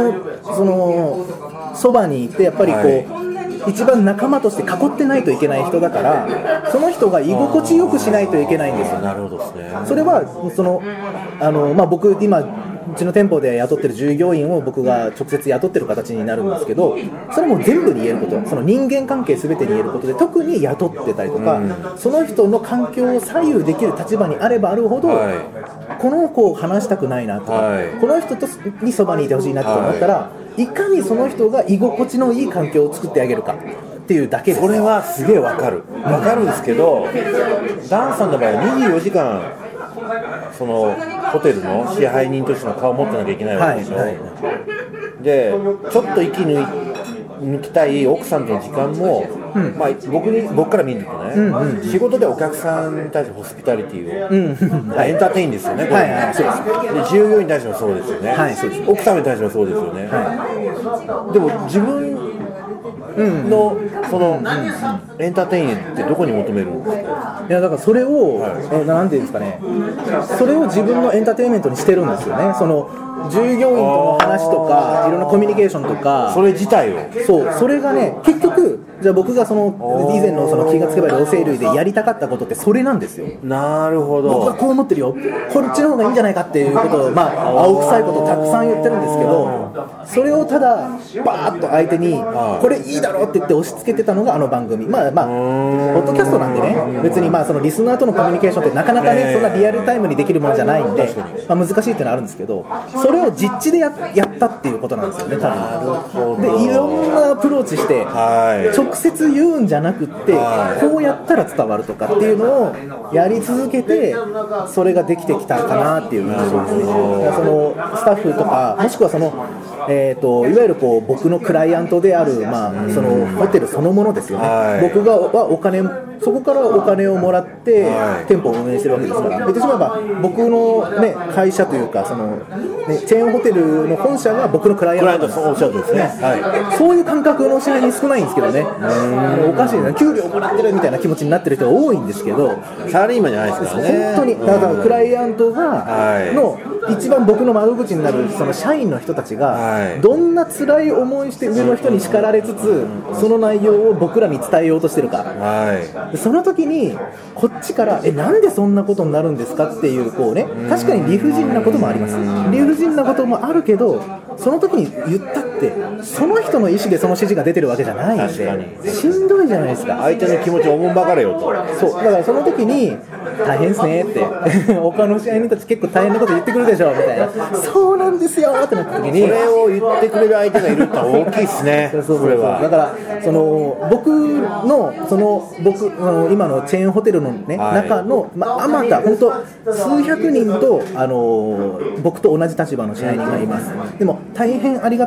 そばにいてやっぱりこう、一番仲間として囲ってないといけない人だから、その人が居心地よくしないといけないんですよ。 なるほどですね。 それはまあ、僕今うちの店舗で雇ってる従業員を僕が直接雇ってる形になるんですけど、それも全部に言えること、その人間関係全てに言えることで、特に雇ってたりとか、その人の環境を左右できる立場にあればあるほど、この子を話したくないなとか、この人にそばにいてほしいなと思ったら、いかにその人が居心地のいい環境を作ってあげるかっていうだけです。 それはすげえわかるんですけど、ダンさんの場合は24時間そのホテルの支配人としての顔を持ってなきゃいけないわけでしょ、でちょっと息抜きたい奥さんとの時間も、まあ、僕から見るとね、仕事でお客さんに対してホスピタリティを、エンターテインですよね、これそうです。で従業員に対してもそうですよね、そうです。奥様に対してもそうですよね、でも自分のそのエンターテインってどこに求めるんですか？ いやだからそれを、なんていうんですかね、それを自分のエンターテインメントにしてるんですよね。その従業員との話とかいろんなコミュニケーションとか、 それ自体をそれがね、結局じゃあ僕がその以前のその気がつけば両生類でやりたかったことってそれなんですよ。 なるほど。 僕はこう思ってるよ、こっちの方がいいんじゃないかっていうことを、まあ青臭いことをたくさん言ってるんですけど、それをただバーッと相手にこれいいだろうって言って押し付けてたのがあの番組。まあポッドキャストなんでね、別にまあそのリスナーとのコミュニケーションってなかなかね、そんなリアルタイムにできるものじゃないんで、まあ難しいっていうのはあるんですけど、それを実地でやったっていうことなんですよね、多分。でいろんなアプローチして、直接言うんじゃなくって、こうやったら伝わるとかっていうのをやり続けて、それができてきたかなっていう印象ですね。そのスタッフとか、もしくはそのいわゆるこう僕のクライアントである、まあ、そのホテルそのものですよね、僕はお金、そこからお金をもらって店舗を運営してるわけですから、言ってしまえば僕の、ね、会社というかその、ね、チェーンホテルの本社が僕のクライアントなんですね、そういう感覚の支配人少ないんですけどね、おかしいな、給料もらってるみたいな気持ちになってる人が多いんですけど、 サラリーマンじゃないですからね、 本当にだからクライアントがの一番僕の窓口になるその社員の人たちがどんな辛い思いして上の人に叱られつつその内容を僕らに伝えようとしてるか、その時にこっちからなんでそんなことになるんですかっていうこうね、確かに理不尽なこともあります、理不尽なこともあるけど、その時に言ったってその人の意思でその指示が出てるわけじゃないんで、しんどいじゃないですか、 相手の気持ちをおもんばかれよと。 そうだからその時に大変ですねって他の支配人たち結構大変なこと言ってくるでしょみたいな、そうなんですよってなった時に、 それを言ってくれる相手がいるって大きいですね。それはだからその僕の今のチェーンホテルの、ね、中の、あまた本当数百人と僕と同じ立場の支配人がいます。でも大変ありがたいことに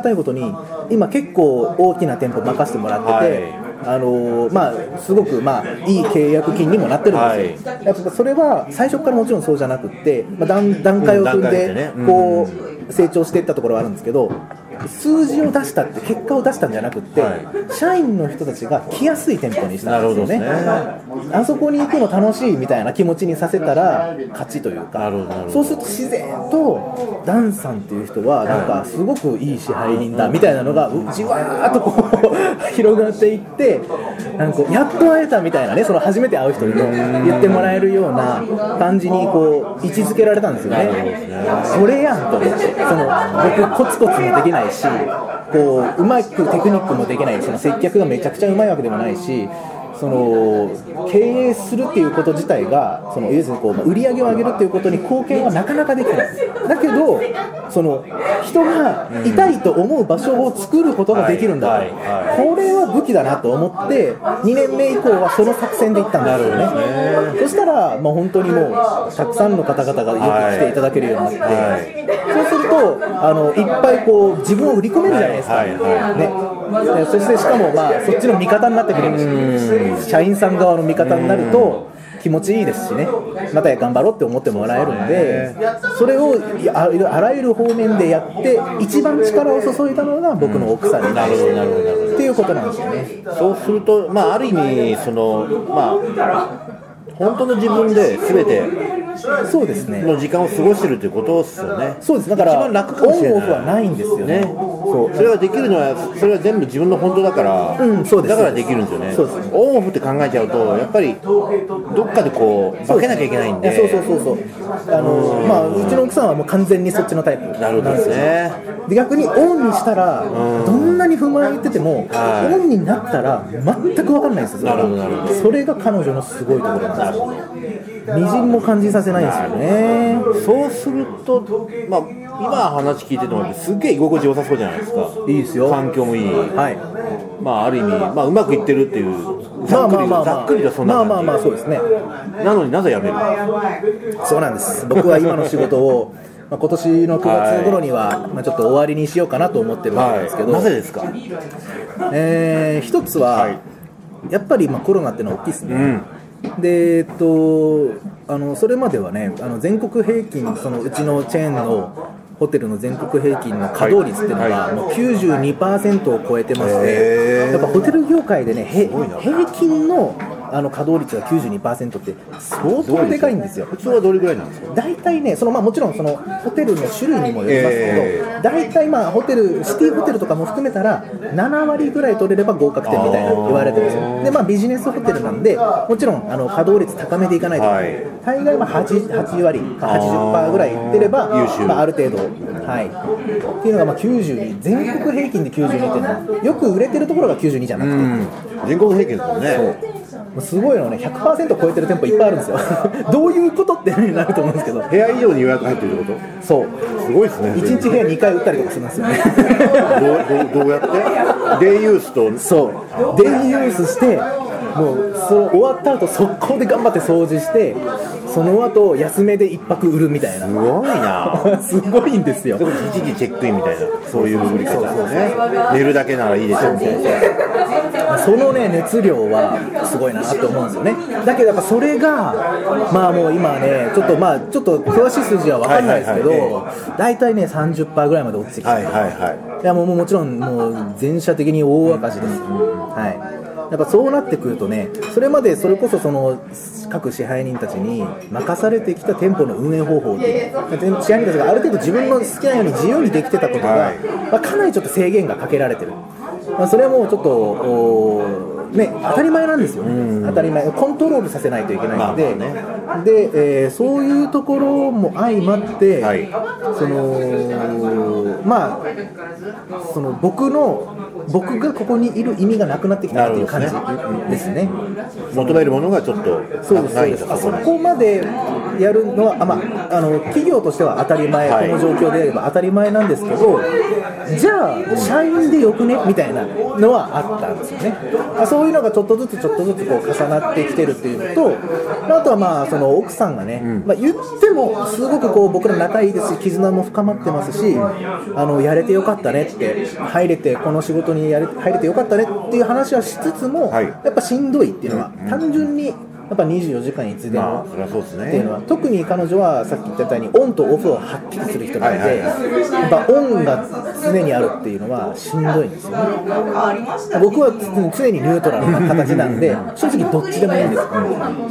に今結構大きな店舗任せてもらってて、すごくいい契約金にもなってるんですよ、やっぱそれは最初からもちろんそうじゃなくって、段階を踏んでこう成長していったところはあるんですけど、数字を出したって結果を出したんじゃなくって、社員の人たちが来やすい店舗にしたんですよね。あそこに行くの楽しいみたいな気持ちにさせたら勝ちというか、そうすると自然とダンさんっていう人はなんかすごくいい支配人だみたいなのがじわーっとこう広がっていって、なんかやっと会えたみたいなね、その初めて会う人にも言ってもらえるような感じにこう位置づけられたんですよね。それやんと思って、その僕コツコツもできないし、こううまくテクニックもできない、その接客がめちゃくちゃうまいわけでもないし、その経営するっていうこと自体がその要するにこう売り上げを上げるっていうことに貢献はなかなかできない。だけどその人がいたいと思う場所を作ることができるんだと、これは武器だなと思って2年目以降はその作戦でいったんですよね。そしたらもう本当にもうたくさんの方々がよく来ていただけるようになって、そうするといっぱいこう自分を売り込めるじゃないですか、ね、そしてしかもそっちの味方になってくれるし、社員さん側の味方になると気持ちいいですしね、また頑張ろうって思ってもらえるんで、それをあらゆる方面でやって一番力を注いだのが僕の奥さんになるっていうことなんですよね。 そうすると、ある意味その、本当の自分で全てそうですねの時間を過ごしてるということですよね。 そうです、だから一番楽かもしれない。 オンオフはないんですよね。 それができるのはそれは全部自分の本当だから、 そうです、 だからできるんですよね。 そうです。 オンオフって考えちゃうとやっぱりどっかでこう分けなきゃいけないんで、 そううちの奥さんはもう完全にそっちのタイプなんですよね。で逆にオンにしたらどんなに不満言ってても、オンになったら全く分かんないんですよ。それが彼女のすごいところなんですよ。みじんも感じさせないんですよね。 そうすると、今話聞いててもすっげえ居心地良さそうじゃないですか。 いいですよ。 環境もいい。 はい。 ある意味、うまくいってるっていうざっくりとそんな感じ。 そうですね。 なのになぜ辞める？ そうなんです。僕は今の仕事を今年の9月頃にはちょっと終わりにしようかなと思ってるわけなんですけど、 なぜですか？ 一つは、やっぱりコロナっていうのは大きいですね。でそれまではね、全国平均、そのうちのチェーンのホテルの全国平均の稼働率っていうのがもう 92% を超えてまして、やっぱホテル業界でね、平均の稼働率が 92% って相当でかいんですよ。 普通はどれぐらいなんですか？ 大体ね、もちろんそのホテルの種類にもよりますけど、大体ホテル、シティホテルとかも含めたら7割ぐらい取れれば合格点みたいな言われてるんですよ。でビジネスホテルなんで、もちろん稼働率高めでいかないと、大概8割か 80% ぐらいいってれば、ある程度、っていうのが92、全国平均で92っていうのはよく売れてるところが92じゃなくて、 全国平均ですもんね。 すごいのね、100% 超えてる店舗いっぱいあるんですよ。どういうことってなると思うんですけど、 部屋以上に予約入ってるってこと？ そう、 すごいですね。 1日部屋2回売ったりとかするんですよね。 どうやって？デイユースと、 そうデイユースして、もう終わった後速攻で頑張って掃除して、その後安めで1泊売るみたいな。 すごいな。 すごいんですよ。 一時チェックインみたいな、そういう売り方ですね。寝るだけならいいでしょうみたいな。 そのね、熱量はすごいなと思うんですよね。だけどやっぱそれがもう今ね、ちょっと詳しい数字は分かんないですけど、大体ね 30% ぐらいまで落ちてきて、いやもちろんもう全社的に大赤字です。やっぱそうなってくるとね、それまでそれこそその各支配人たちに任されてきた店舗の運営方法って支配人たちがある程度自分の好きなように自由にできてたことが、かなりちょっと制限がかけられてる。それはもうちょっと当たり前なんですよ。当たり前、コントロールさせないといけないので、でそういうところも相まって、その僕がここにいる意味がなくなってきたっていう感じですね。 求めるものがちょっとない。 そこまでやるのは企業としては当たり前、この状況であれば当たり前なんですけど、 じゃあ社員でよくねみたいなのはあったんですよね。そういうのがちょっとずつこう重なってきてるっていうのと、あとはまあその奥さんがね、言ってもすごくこう僕ら仲いいですし絆も深まってますし、やれてよかったねってこの仕事に入れてよかったねっていう話はしつつも、やっぱしんどいっていうのは、単純にやっぱ24時間いつでもっていうのは、特に彼女はさっき言ったようにオンとオフをはっきりする人なので、やっぱオンが常にあるっていうのはしんどいんですよね。僕は常にニュートラルな形なんで正直どっちでもいいんです、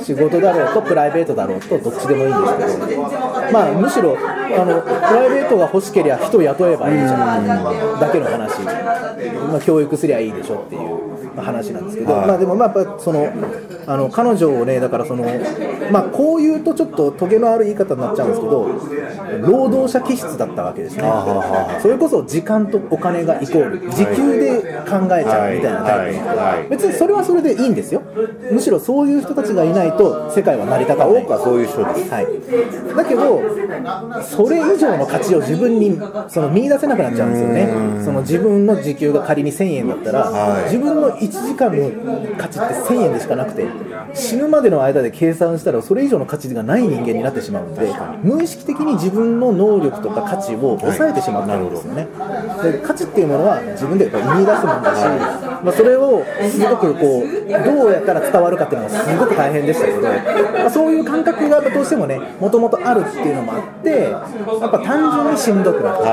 仕事だろうとプライベートだろうとどっちでもいいんですけど、まあむしろプライベートが欲しければ人を雇えばいいじゃんだけの話、教育すりゃいいでしょっていう話なんですけど、でもやっぱその彼女をね、だからそのこういうとちょっとトゲのある言い方になっちゃうんですけど、労働者気質だったわけですね。それこそ時間とお金がイコール時給で考えちゃうみたいなタイプ、別にそれはそれでいいんですよ。むしろそういう人たちがいないと世界は成り立たない。 多くはそういう人です、 だけどそれ以上の価値を自分に見出せなくなっちゃうんですよね。その自分の時給が仮に1000円だったら、自分の1時間の価値って1000円でしかなくて、死ぬまでの間で計算したらそれ以上の価値がない人間になってしまうので、無意識的に自分の能力とか価値を抑えてしまったんですよね。で価値っていうものは自分で見出すもんだし、それをすごくこうどうやったら伝わるかっていうのがすごく大変でしたけど、そういう感覚がどうしてもねもともとあるっていうのもあって、やっぱ単純にしんどくなって、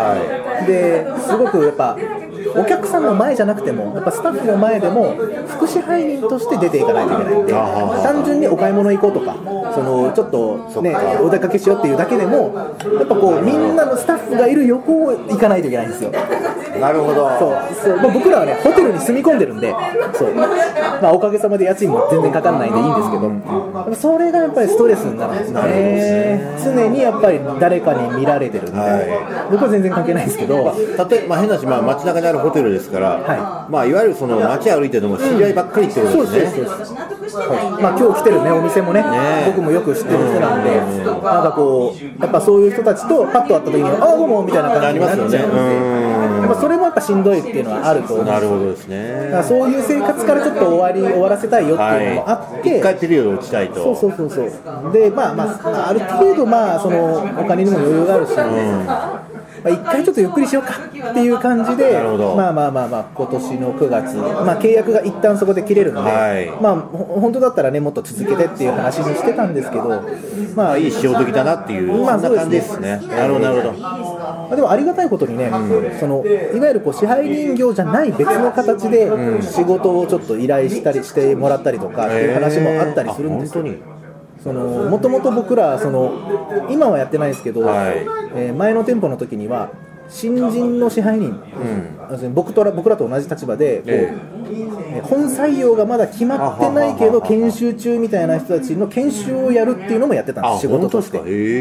ですごくやっぱお客さんの前じゃなくてもやっぱスタッフの前でも副支配人として出ていかないといけないんで、単純にお買い物行こうとかちょっとねお出かけしようっていうだけでもやっぱこうみんなのスタッフがいる横を行かないといけないんですよ。 なるほど。 そう僕らはねホテルに住み込んでるんで、おかげさまで家賃も全然かからないんでいいんですけど、それがやっぱりストレスになるんですね。常にやっぱり誰かに見られてるんで、僕は全然関係ないんですけど、 例えば変な話、街中にあるホテルですから、いわゆるその街歩いてるのも知り合いばっかりってことですね。 今日来てるねお店もね、僕もよく知ってる人なんで、なんかこうやっぱそういう人たちとパッと会った時にああどうもみたいな感じになっちゃうんで、やっぱそれもやっぱしんどいっていうのはあると思うんです。 なるほどですね。 だからそういう生活からちょっと終わらせたいよっていうのもあって、 一回ピリオド落ちたいと。 そうである程度そのお金にも余裕があるし、一回ちょっとゆっくりしようかっていう感じで、今年の9月、契約が一旦そこで切れるので、本当だったらねもっと続けてっていう話にしてたんですけど、 いい潮時だなっていう、そんな感じですね。なるほど。 でもありがたいことにね、いわゆる支配人業じゃない別の形で仕事をちょっと依頼したりしてもらったりとかっていう話もあったりするんですよ。もともと僕ら今はやってないですけど、前の店舗の時には新人の支配人、僕らと同じ立場で本採用がまだ決まってないけど研修中みたいな人たちの研修をやるっていうのもやってたんです、仕事として。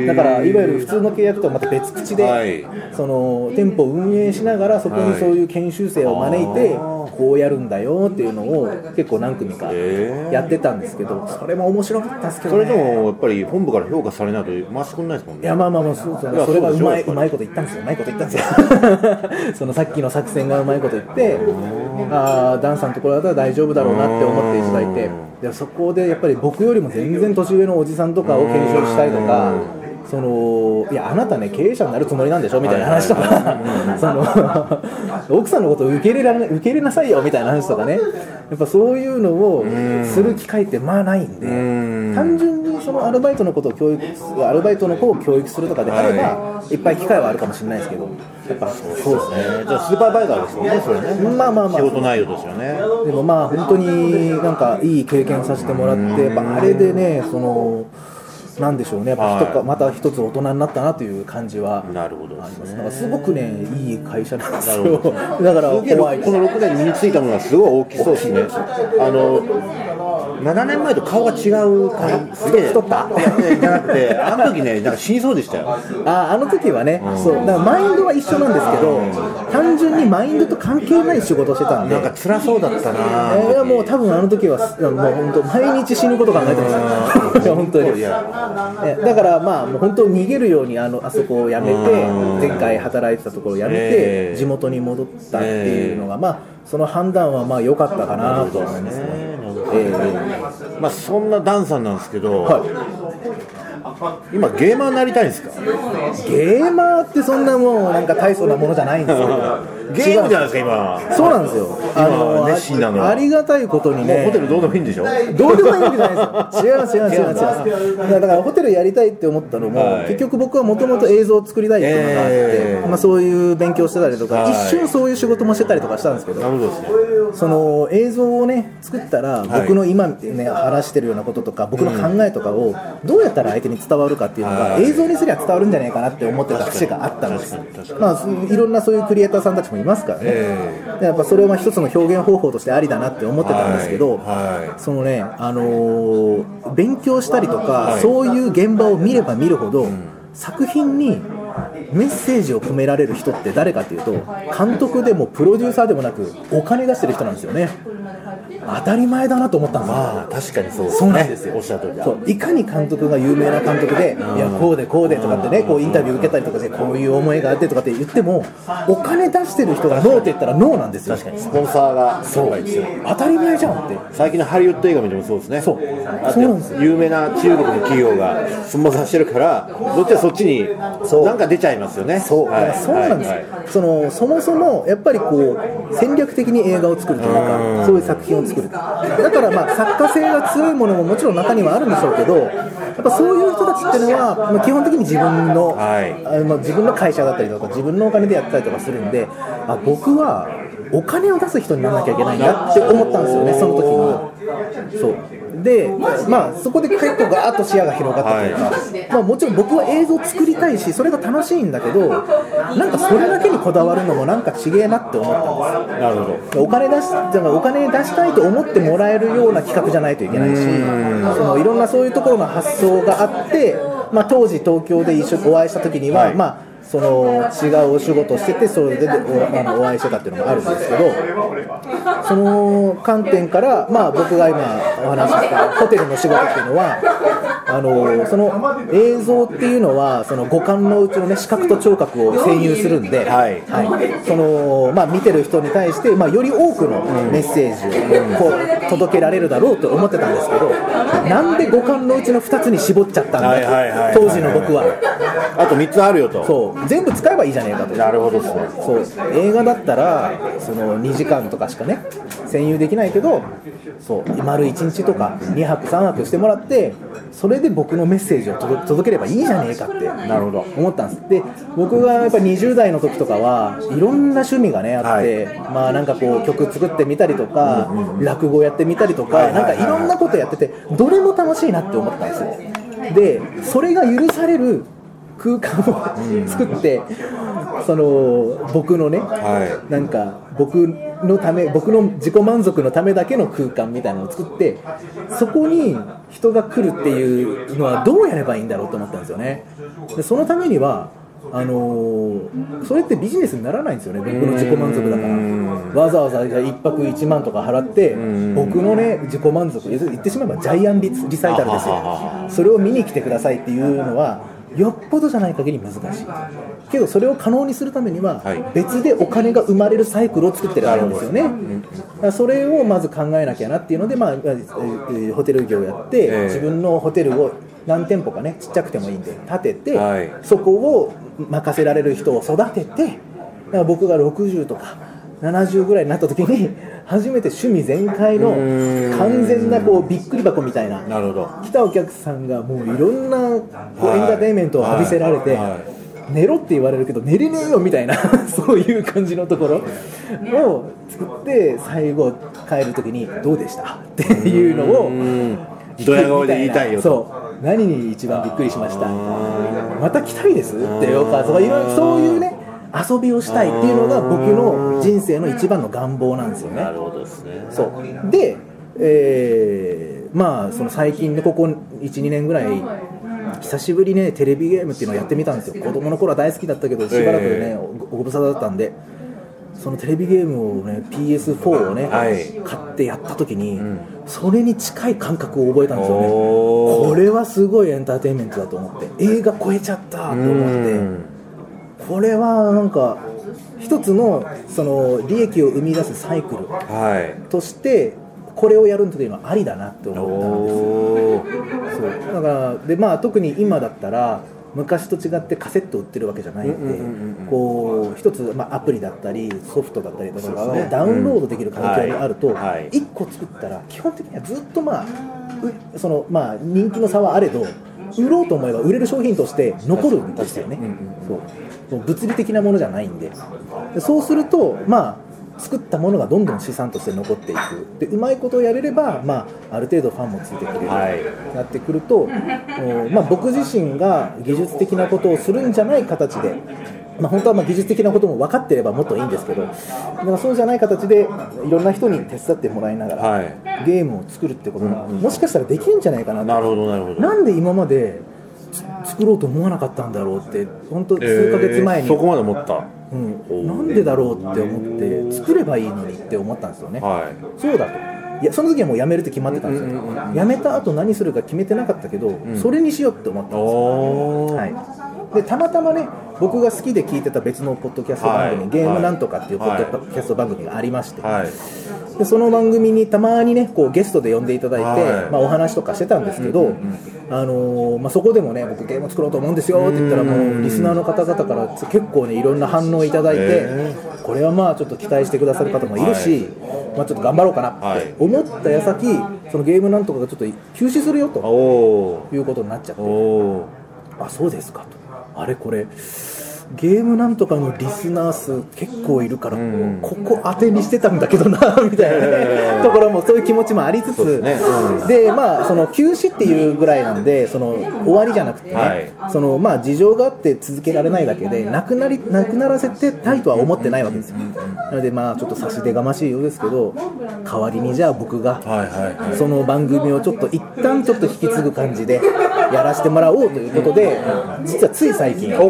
だからいわゆる普通の契約とはまた別口で、店舗を運営しながらそこにそういう研修生を招いてこうやるんだよっていうのを結構何組かやってたんですけど、それも面白かったですけどね。 それでもやっぱり本部から評価されないと回してくれないですもんね。 いやそれがうまいこと言ったんですよ。そのさっきの作戦がうまいこと言って、ダンさんのところだったら大丈夫だろうなって思っていただいて、でそこでやっぱり僕よりも全然年上のおじさんとかを検証したりとか、いやあなたね経営者になるつもりなんでしょみたいな話とか、奥さんのことを受け入れなさいよみたいな話とかね、やっぱそういうのをする機会ってないんで、単純にアルバイトの子を教育するとかであれば、いっぱい機会はあるかもしれないですけど、やっぱそうですね。 じゃあスーパーバイザーですよね、それね。仕事内容ですよね。 でも本当になんかいい経験させてもらって、やっぱあれでねなんでしょうね、やっぱまた一つ大人になったなという感じはありますね。すごくねいい会社なんですよ。だから怖い。 この6年身についたものがすごい大きそうですね。 7年前と顔が違う感じすげえ太ったじゃなくて、あの時ね、なんか死にそうでしたよ。 あの時はね、そうだからマインドは一緒なんですけど、単純にマインドと関係ない仕事をしてたんで、 なんか辛そうだったな。 いやもう多分あの時はもう本当毎日死ぬこと考えてました。いや本当に。だからまあもう本当逃げるようにあそこを辞めて、前回働いてたところを辞めて地元に戻ったっていうのがまあその判断はまあ良かったかなと思いますね。 まあそんなダンさんなんですけど、 はい、 今ゲーマーになりたいんですか？ ゲーマーってそんなもうなんか大層なものじゃないんですよ。 ゲームじゃないですか今。 そうなんですよ。 熱心なのありがたいことにね。 ホテルどうでもいいんでしょ？ どうでもいいわけじゃないですよ。違う。だからホテルやりたいって思ったのも、はい、結局僕はもともと映像を作りたいっていうのがあって、まあそういう勉強してたりとか、一瞬そういう仕事もしてたりとかしたんですけど、その映像をね作ったら僕の今ね話してるようなこととか僕の考えとかをどうやったら相手に伝わるかっていうのが映像にすりゃ伝わるんじゃないかなって思ってた節があったんです。まあいろんなそういうクリエイターさんたちもいますからね。やっぱそれは一つの表現方法としてありだなって思ってたんですけど、そのね勉強したりとかそういう現場を見れば見るほど作品にメッセージを込められる人って誰かというと監督でもプロデューサーでもなくお金出してる人なんですよね。当たり前だなと思ったんですよ。 まあ確かにそうですね。 そうなんですよ。 おっしゃる通りだ。 そういかに監督が有名な監督で、いやこうでとかってねこうインタビュー受けたりとかでこういう思いがあってとかって言ってもお金出してる人がノーって言ったらノーなんですよ。 確かにスポンサーがそうですよ。当たり前じゃんって。 最近のハリウッド映画見てもそうですね。 そうなんですよ。 有名な中国の企業がスポンサーしてるからどっちはそっちになんか出ちゃいますよね。 そうなんですよ。そもそもやっぱりこう戦略的に映画を作るというかそういう作品を作る。だからまあ作家性が強いものももちろん中にはあるんでしょうけど、やっぱそういう人たちっていうのは、まあ、基本的に自分の会社だったりとか自分のお金でやったりとかするんで、僕はお金を出す人にならなきゃいけないなって思ったんですよね、その時に。そうで、まあ、そこで結構ガーッと視野が広がったというか、まあ、もちろん僕は映像を作りたいしそれが楽しいんだけど、なんかそれだけにこだわるのもなんか違えなって思ったんです。 なるほど。 お金出したいと思ってもらえるような企画じゃないといけないし、いろんなそういうところの発想があって、まあ、当時東京で一緒にお会いした時には、まあその違うお仕事をしててそれでお会いしてたっていうのもあるんですけど、その観点から、まあ、僕が今お話ししたホテルの仕事っていうのはその映像っていうのはその五感のうちの、ね、視覚と聴覚を占有するんで、そのまあ、見てる人に対して、まあ、より多くのメッセージをこう届けられるだろうと思ってたんですけど、なんで五感のうちの2つに絞っちゃったんだと当時の僕は。 あと3つあるよと。 そう全部使えばいいじゃねえかと。 なるほどですね。 そう映画だったらその2時間とかしかね占有できないけど、そう丸1日とか2泊3泊してもらってそれで僕のメッセージを届ければいいじゃねえかってなるほど思ったんです。で僕がやっぱ20代の時とかはいろんな趣味がねあって、まあなんかこう曲作ってみたりとか、落語やってみたりとか、なんかいろんなことやっててどれも楽しいなって思ったんですよ。でそれが許される空間を作って、その僕のね、なんか僕の自己満足のためだけの空間みたいなのを作って、そこに人が来るっていうのはどうやればいいんだろうと思ったんですよね。でそのためにはそれってビジネスにならないんですよね。僕の自己満足だからわざわざ1泊1万とか払って僕のね自己満足言ってしまえばジャイアンリサイタルですよ。それを見に来てくださいっていうのはよっぽどじゃない限り難しいけど、それを可能にするためには別でお金が生まれるサイクルを作ってるわけですよね。それをまず考えなきゃなっていうので、まあ、ホテル業をやって、自分のホテルを何店舗かねちっちゃくてもいいんで建てて、そこを任せられる人を育てて、だから僕が60とか70ぐらいになった時に初めて趣味全開の完全なこうびっくり箱みたいな、来たお客さんがもういろんなこうエンターテインメントを浴びせられて、寝ろって言われるけど寝れねえよみたいなそういう感じのところを作って、最後帰る時にどうでしたっていうのをドヤ顔で言いたいよと。 そう何に一番びっくりしました、また来たいですっていうか、そういうね遊びをしたいっていうのが僕の人生の一番の願望なんですよね。 なるほどですね。 そうで、 まあその最近ねここ 1,2 年ぐらい久しぶりねテレビゲームっていうのをやってみたんですよ。子供の頃は大好きだったけどしばらくね、ご無沙汰だったんで、そのテレビゲームをね PS4 をね、はい、買ってやった時に、それに近い感覚を覚えたんですよね。これはすごいエンターテインメントだと思って、映画超えちゃったと思って、これはなんか一つのその利益を生み出すサイクルとしてこれをやるというのはありだなって思ったんです。そうだからで、まあ、特に今だったら昔と違ってカセット売ってるわけじゃないんで、こう一つ、まあ、アプリだったりソフトだったりとかをダウンロードできる環境にあると、1個作ったら基本的にはずっと、まあそのまあ、人気の差はあれど売ろうと思えば売れる商品として残るんですよね。そう物理的なものじゃないんで、そうすると、まあ作ったものがどんどん資産として残っていく。でうまいことをやれれば、まあ、ある程度ファンもついてくれる、なってくると、まあ、僕自身が技術的なことをするんじゃない形で、まあ、本当はまあ技術的なことも分かっていればもっといいんですけど、だからそうじゃない形でいろんな人に手伝ってもらいながら、ゲームを作るってことが、もしかしたらできるんじゃないかなと。 なるほどなるほど。 なんで今まで作ろうと思わなかったんだろうって本当数ヶ月前に、 そこまで思った、 なんでだろうって思って作ればいいのにって思ったんですよね。そうだと、いやその時はもう辞めるって決まってたんですよ。辞めた後何するか決めてなかったけど、それにしようって思ったんですよ。でたまたまね僕が好きで聞いてた別のポッドキャスト番組、ゲームなんとかっていうポッドキャスト番組がありまして、でその番組にたまにねこうゲストで呼んでいただいて、まあ、お話とかしてたんですけど、まあ、そこでもね僕ゲーム作ろうと思うんですよって言ったら、もうリスナーの方々から結構ねいろんな反応いただいて、これはまあちょっと期待してくださる方もいるし、まあ、ちょっと頑張ろうかなって思った矢先、そのゲームなんとかがちょっと休止するよということになっちゃって、あそうですかと、あれこれゲームなんとかのリスナー数結構いるから、ここ当てにしてたんだけどなみたいな、ねところもそういう気持ちもありつつ、でまあその休止っていうぐらいなんで、その終わりじゃなくてね、そのまあ事情があって続けられないだけでなくならせてたいとは思ってないわけですよ。なのでまあちょっと差し出がましいようですけど、代わりにじゃあ僕がその番組をちょっと一旦ちょっと引き継ぐ感じでやらせてもらおうということで、実はつい最近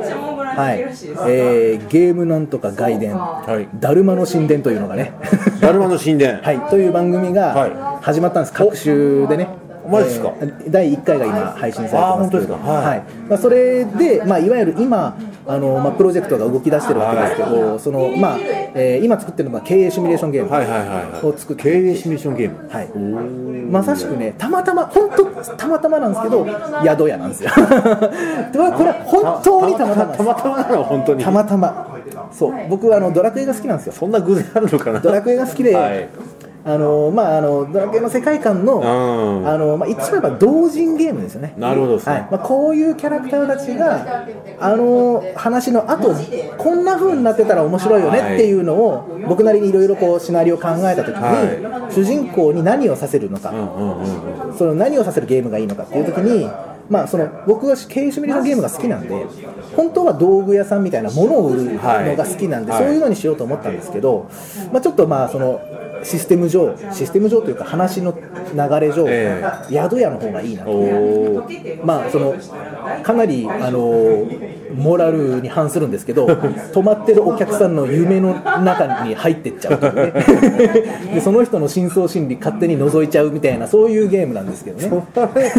ゲームなんとか外伝、だるまの神殿というのがねだるまの神殿、 という番組が始まったんです。各週でね、 マジですか。 第1回が今配信されてますけど、まあ、それで、まあ、いわゆる今まあ、プロジェクトが動き出してるわけですけど、そのまあ今作ってるのが経営シミュレーションゲームを作って、経営シミュレーションゲーム、まさしくねたまたま本当たまたまなんですけど宿屋なんですよこれは本当にたまたま、 たまたまなの本当にたまたま。そう僕はドラクエが好きなんですよ。 そんな偶然あるのかな。 ドラクエが好きで、まあ、ドラクエの世界観の、まあ、言ってしまえば同人ゲームですよね。 なるほどですね。 まあ、こういうキャラクターたちが話の後こんな風になってたら面白いよねっていうのを僕なりにいろいろこうシナリオを考えた時に、主人公に何をさせるのか、その何をさせるゲームがいいのかっていう時に、まあ、その僕は経営シミュレーションゲームが好きなんで、本当は道具屋さんみたいなものを売るのが好きなんで、そういうのにしようと思ったんですけど、まあ、ちょっとまあそのシステム上というか話の流れ上、宿屋の方がいいなと、まあそのかなりモラルに反するんですけど泊まってるお客さんの夢の中に入ってっちゃうというねでその人の深層心理勝手に覗いちゃうみたいな、そういうゲームなんですけどね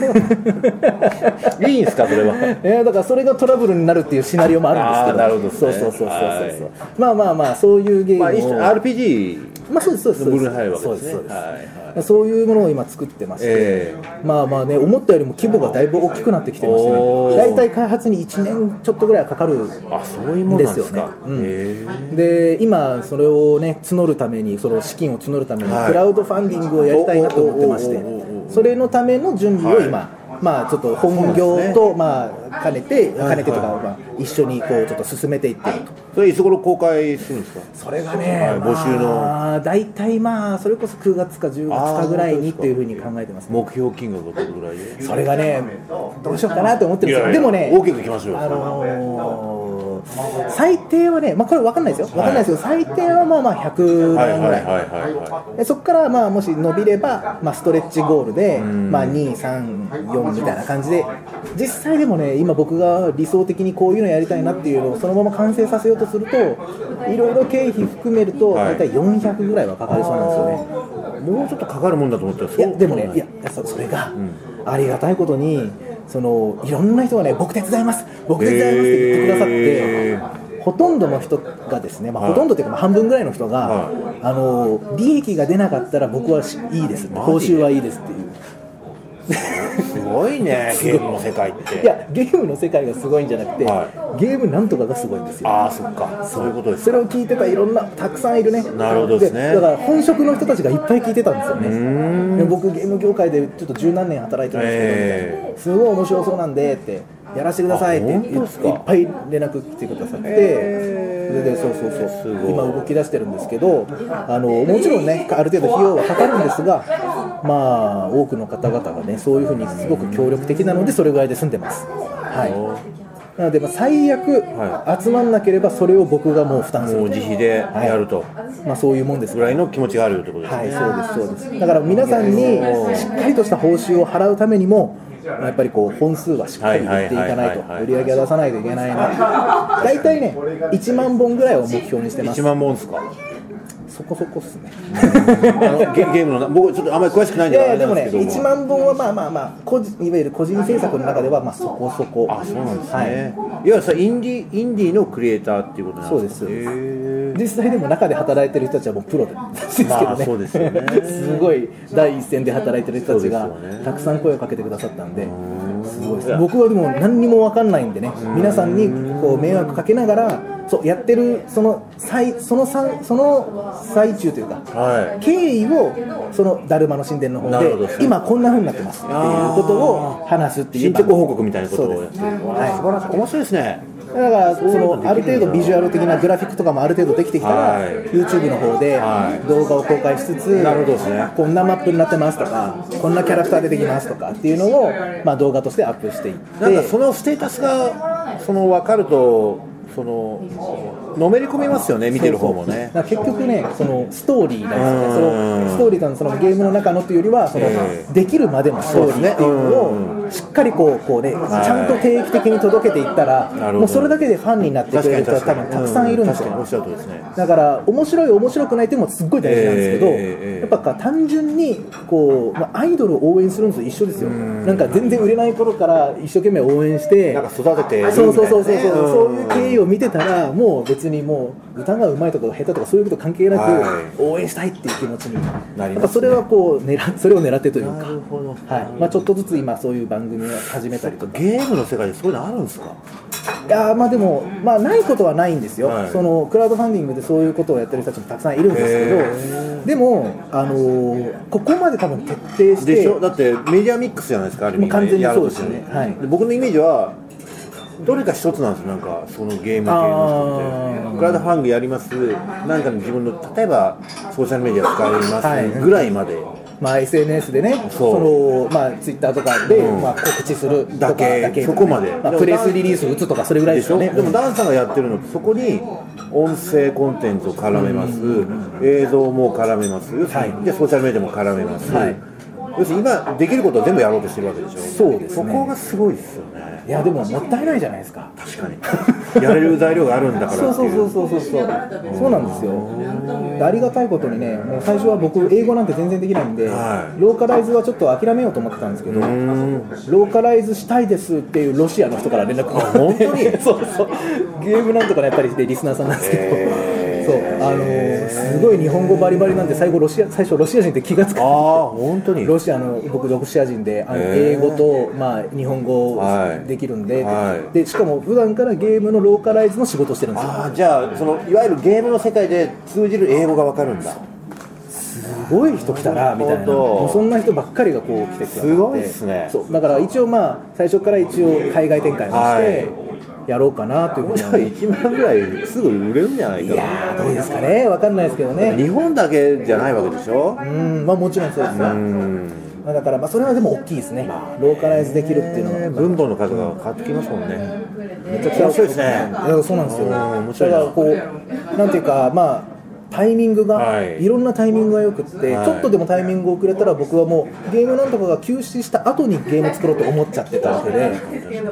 いいんですかそれは。 だからそれがトラブルになるっていうシナリオもあるんですけど、 なるほどですね。 そうまあまあまあそういうゲームを、 まあ、RPG、 まあそうですブルーハイわけですね。 そういうものを今作ってまして、まあまあね思ったよりも規模がだいぶ大きくなってきてましてね、大体開発に1年ちょっとぐらいかかるんですよね。で今それをね募るために、その資金を募るためにクラウドファンディングをやりたいなと思ってまして、それのための準備を今、まあちょっと本業とまあ兼ねてとか、まあ一緒にこうちょっと進めていってると。 それいつ頃公開するんですか。 それがね、 募集の大体まあそれこそ9月か10月かぐらいにっていうふうに考えてます、ね。 目標金額はどれぐらい？ それがねどうしようかなと思ってるんですよ。でもね大きくいきましょう。 最低はね、これ分かんないですよ、分かんないですけど、最低はまあ100段ぐらい、でそこからもし伸びれば、ストレッチゴールで、2、3、4みたいな感じで、実際でもね、今僕が理想的にこういうのやりたいなっていうのをそのまま完成させようとすると、いろいろ経費含めると大体400ぐらいはかかりそうなんですよね。 もうちょっとかかるもんだと思ったら、 いやでもね、それがありがたいことに、いろんな人がね、僕手伝います、僕手伝いますって言ってくださって、ほとんどの人がですね、ほとんどというか半分ぐらいの人が、利益が出なかったら僕はいいです、報酬はいいですっていう。 すごいね、ゲームの世界って。 いや、ゲームの世界がすごいんじゃなくて、ゲームなんとかがすごいんですよ。 ああ、そっか、そういうことです。 それを聞いてたいろんな、たくさんいるね。 なるほどですね。 だから本職の人たちがいっぱい聞いてたんですよね。で僕ゲーム業界でちょっと十何年働いてるんですけど、すごい面白そうなんでってやらせてくださいっていっぱい連絡来てくださって、でそう今動き出してるんですけど、もちろんね、ある程度費用はかかるんですが、多くの方々がね、そういうふうにすごく協力的なので、それぐらいで済んでます。はい。なので、最悪集まんなければそれを僕がもう負担する、 もう自費でやると、 そういうもんですぐらいの気持ちがあるということですね。 はい、そうですだから皆さんにしっかりとした報酬を払うためにも、やっぱり本数はしっかり言っていかないと、売り上げは出さないといけないな。大体ね、1万本ぐらいを目標にしてます。 1万本ですか？ そこそこっすね。 ゲームの僕ちょっとあんまり詳しくないんで、 でもね、1万本はいわゆる個人制作の中ではそこそこ。 あ、そうなんですね。いわゆるさ、インディーのクリエイターっていうことなんですか？ そうです。実際でも中で働いてる人たちはもうプロですけどね。 そうですよね。 すごい第一線で働いてる人たちがたくさん声をかけてくださったんで、すごいです。僕はでも何にも分かんないんでね、皆さんに迷惑かけながらやってるその最中というか、経緯をだるまの神殿の方で今こんな風になってますっていうことを話すっていう進捗報告みたいなことをやってる。素晴らしい、面白いですね。 だからある程度ビジュアル的なグラフィックとかもある程度できてきたら、YouTube の方で動画を公開しつつ、 なるほどですね、 こんなマップになってますとか、こんなキャラクター出てきますとかっていうのを、動画としてアップしていって、 なんかそのステータスが分かるとのめり込みますよね、見てる方もね。 結局ね、ストーリーなんですよね。ストーリーのゲームの中のというよりは、できるまでのストーリーっていうのをしっかりちゃんと定期的に届けていったら、もうそれだけでファンになってくれる人は多分たくさんいるんですよ。だから面白い面白くないっていうのもすっごい大事なんですけど、やっぱ単純にアイドルを応援するのと一緒ですよ。なんか全然売れない頃から一生懸命応援して、 なんか育ててるみたいなね。 そういう経緯を見てたら、もう別にもう歌が上手いとか下手とかそういうこと関係なく応援したいっていう気持ちになりますね。それはそれを狙ってというか、ちょっとずつ今そういう番組を始めたりとか。 ゲームの世界でそういうのあるんですか？ いやでもないことはないんですよ。クラウドファンディングでそういうことをやってる人たちもたくさんいるんですけど、でもここまで多分徹底してでしょ。だってメディアミックスじゃないですか、ある意味。 完全にそうですよね。 僕のイメージはどれか一つなんですよ。なんかそのゲーム系の人ってクラウドファンディングやります、なんかの自分の例えばソーシャルメディア使いますぐらいまで、 SNS でね、ツイッターとかで告知するとかだけ、 そこまでプレスリリースを打つとかそれぐらいですよね。 でもダンさんがやってるのって、そこに音声コンテンツを絡めます、映像も絡めます、でソーシャルメディアも絡めます、要するに今できることを全部やろうとしてるわけでしょ。 そうですね。 そこがすごいですよね。 いやでももったいないじゃないですか。 確かにやれる材料があるんだからっていう。 そうなんですよ。ありがたいことにね、もう最初は僕英語なんて全然できないんで、ローカライズはちょっと諦めようと思ってたんですけど、ローカライズしたいですっていうロシアの人から連絡が本当にゲームなんとかのやっぱりリスナーさんなんですけど、すごい日本語バリバリなんで、最初ロシア人って気がつかない。 本当にロシアの僕ロシア人で英語と日本語できるんで、でしかも普段からゲームのローカライズの仕事をしてるんですよ。 じゃあいわゆるゲームの世界で通じる英語が分かるんだ。 すごい人来たなみたいな、そんな人ばっかりが来てくださって、 すごいですね。 だから一応最初から一応海外展開もしてやろうかなというふうに。 じゃあ1万ぐらいすぐ売れるんじゃないかな。 いやどうですかね、分かんないですけどね。 日本だけじゃないわけでしょ。 もちろんそうですよ。 だからそれはでも大きいですね、ローカライズできるっていうのは分母の数が変わってきますもんね。めちゃくちゃ面白いですね。 いやそうなんですよ。 面白いな。 だからこうなんていうかタイミングが、いろんなタイミングがよくって、ちょっとでもタイミング遅れたら僕はもうゲームなんとかが休止した後にゲーム作ろうと思っちゃってたわけで、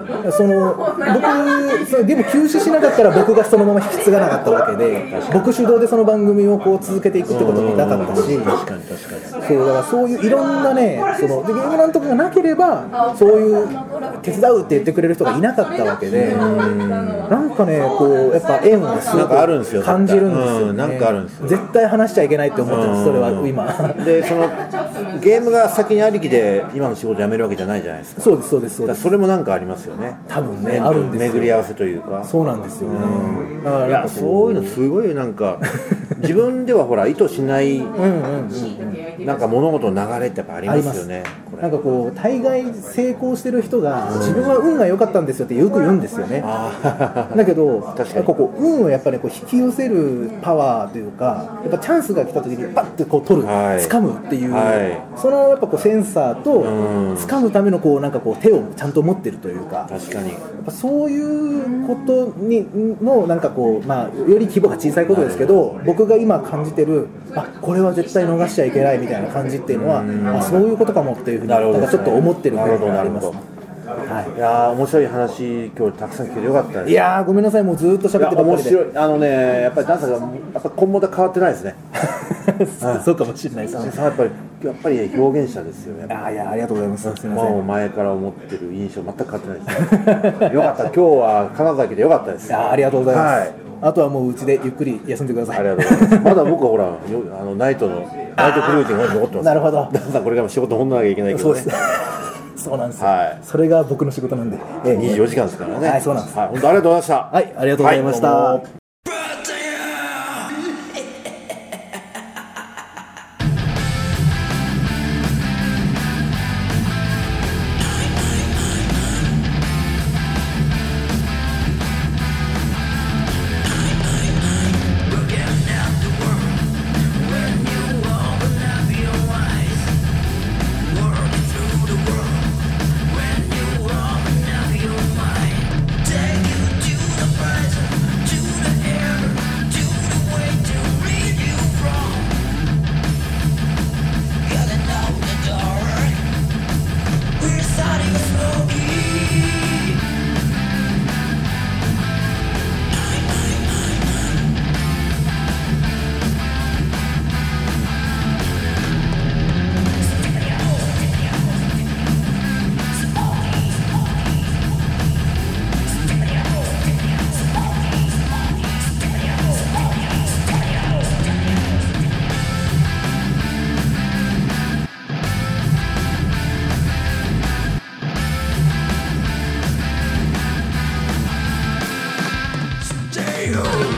僕ゲーム休止しなかったら僕がそのまま引き継がなかったわけで、僕主導でその番組をこう続けていくってこともなかったし、そうだからそういういろんなねでゲームなんとかがなければそういう手伝うって言ってくれる人がいなかったわけで、なんかねこうやっぱ縁をすごく感じるんですよね。 なんかあるんですよ。 絶対話しちゃいけないって思ってます、それは今でゲームが先にありきで今の仕事辞めるわけじゃないじゃないですか。 そうですそうですそうです。 それもなんかありますよね、 多分ね。あるんですよ、 巡り合わせというか。 そうなんですよね。 いやそういうのすごいなんか自分ではほら意図しないなんか物事の流れってやっぱありますよね。 なんかこう大概成功してる人が自分は運が良かったんですよってよく言うんですよね。だけどこう運をやっぱりこう引き寄せるパワーというか、やっぱチャンスが来た時にパッてこう取る、掴むっていう、そのやっぱこうセンサーと掴むためのこうなんかこう手をちゃんと持ってるというか、 確かにやっぱそういうことにのなんかこうより規模が小さいことですけど、僕が今感じてるこれは絶対逃しちゃいけないみたいな感じっていうのはそういうことかもっていうふうになんかちょっと思ってる部分があります。 いや面白い話今日たくさん聞けてよかったです。 いやごめんなさい、もうずっと喋ってばっかりで。 面白いやっぱりダンサーがやっぱ根本で変わってないですね。 そうかもしれないですね。 やっぱり表現者ですよね。 いやありがとうございます。すみません。 前から思ってる印象全く変わってないです。よかった。今日は金沢でよかったです。 ありがとうございます。あとはもううちでゆっくり休んでください。 ありがとうございます。まだ僕はほらナイトクルージングが残ってます。 なるほど。 ダンサーこれからも仕事本なきゃいけないけどね。 そうなんですよ。それが僕の仕事なんで。 24時間ですからね。 はい、そうなんです。 本当ありがとうございました。 はい、ありがとうございました。 Stay home.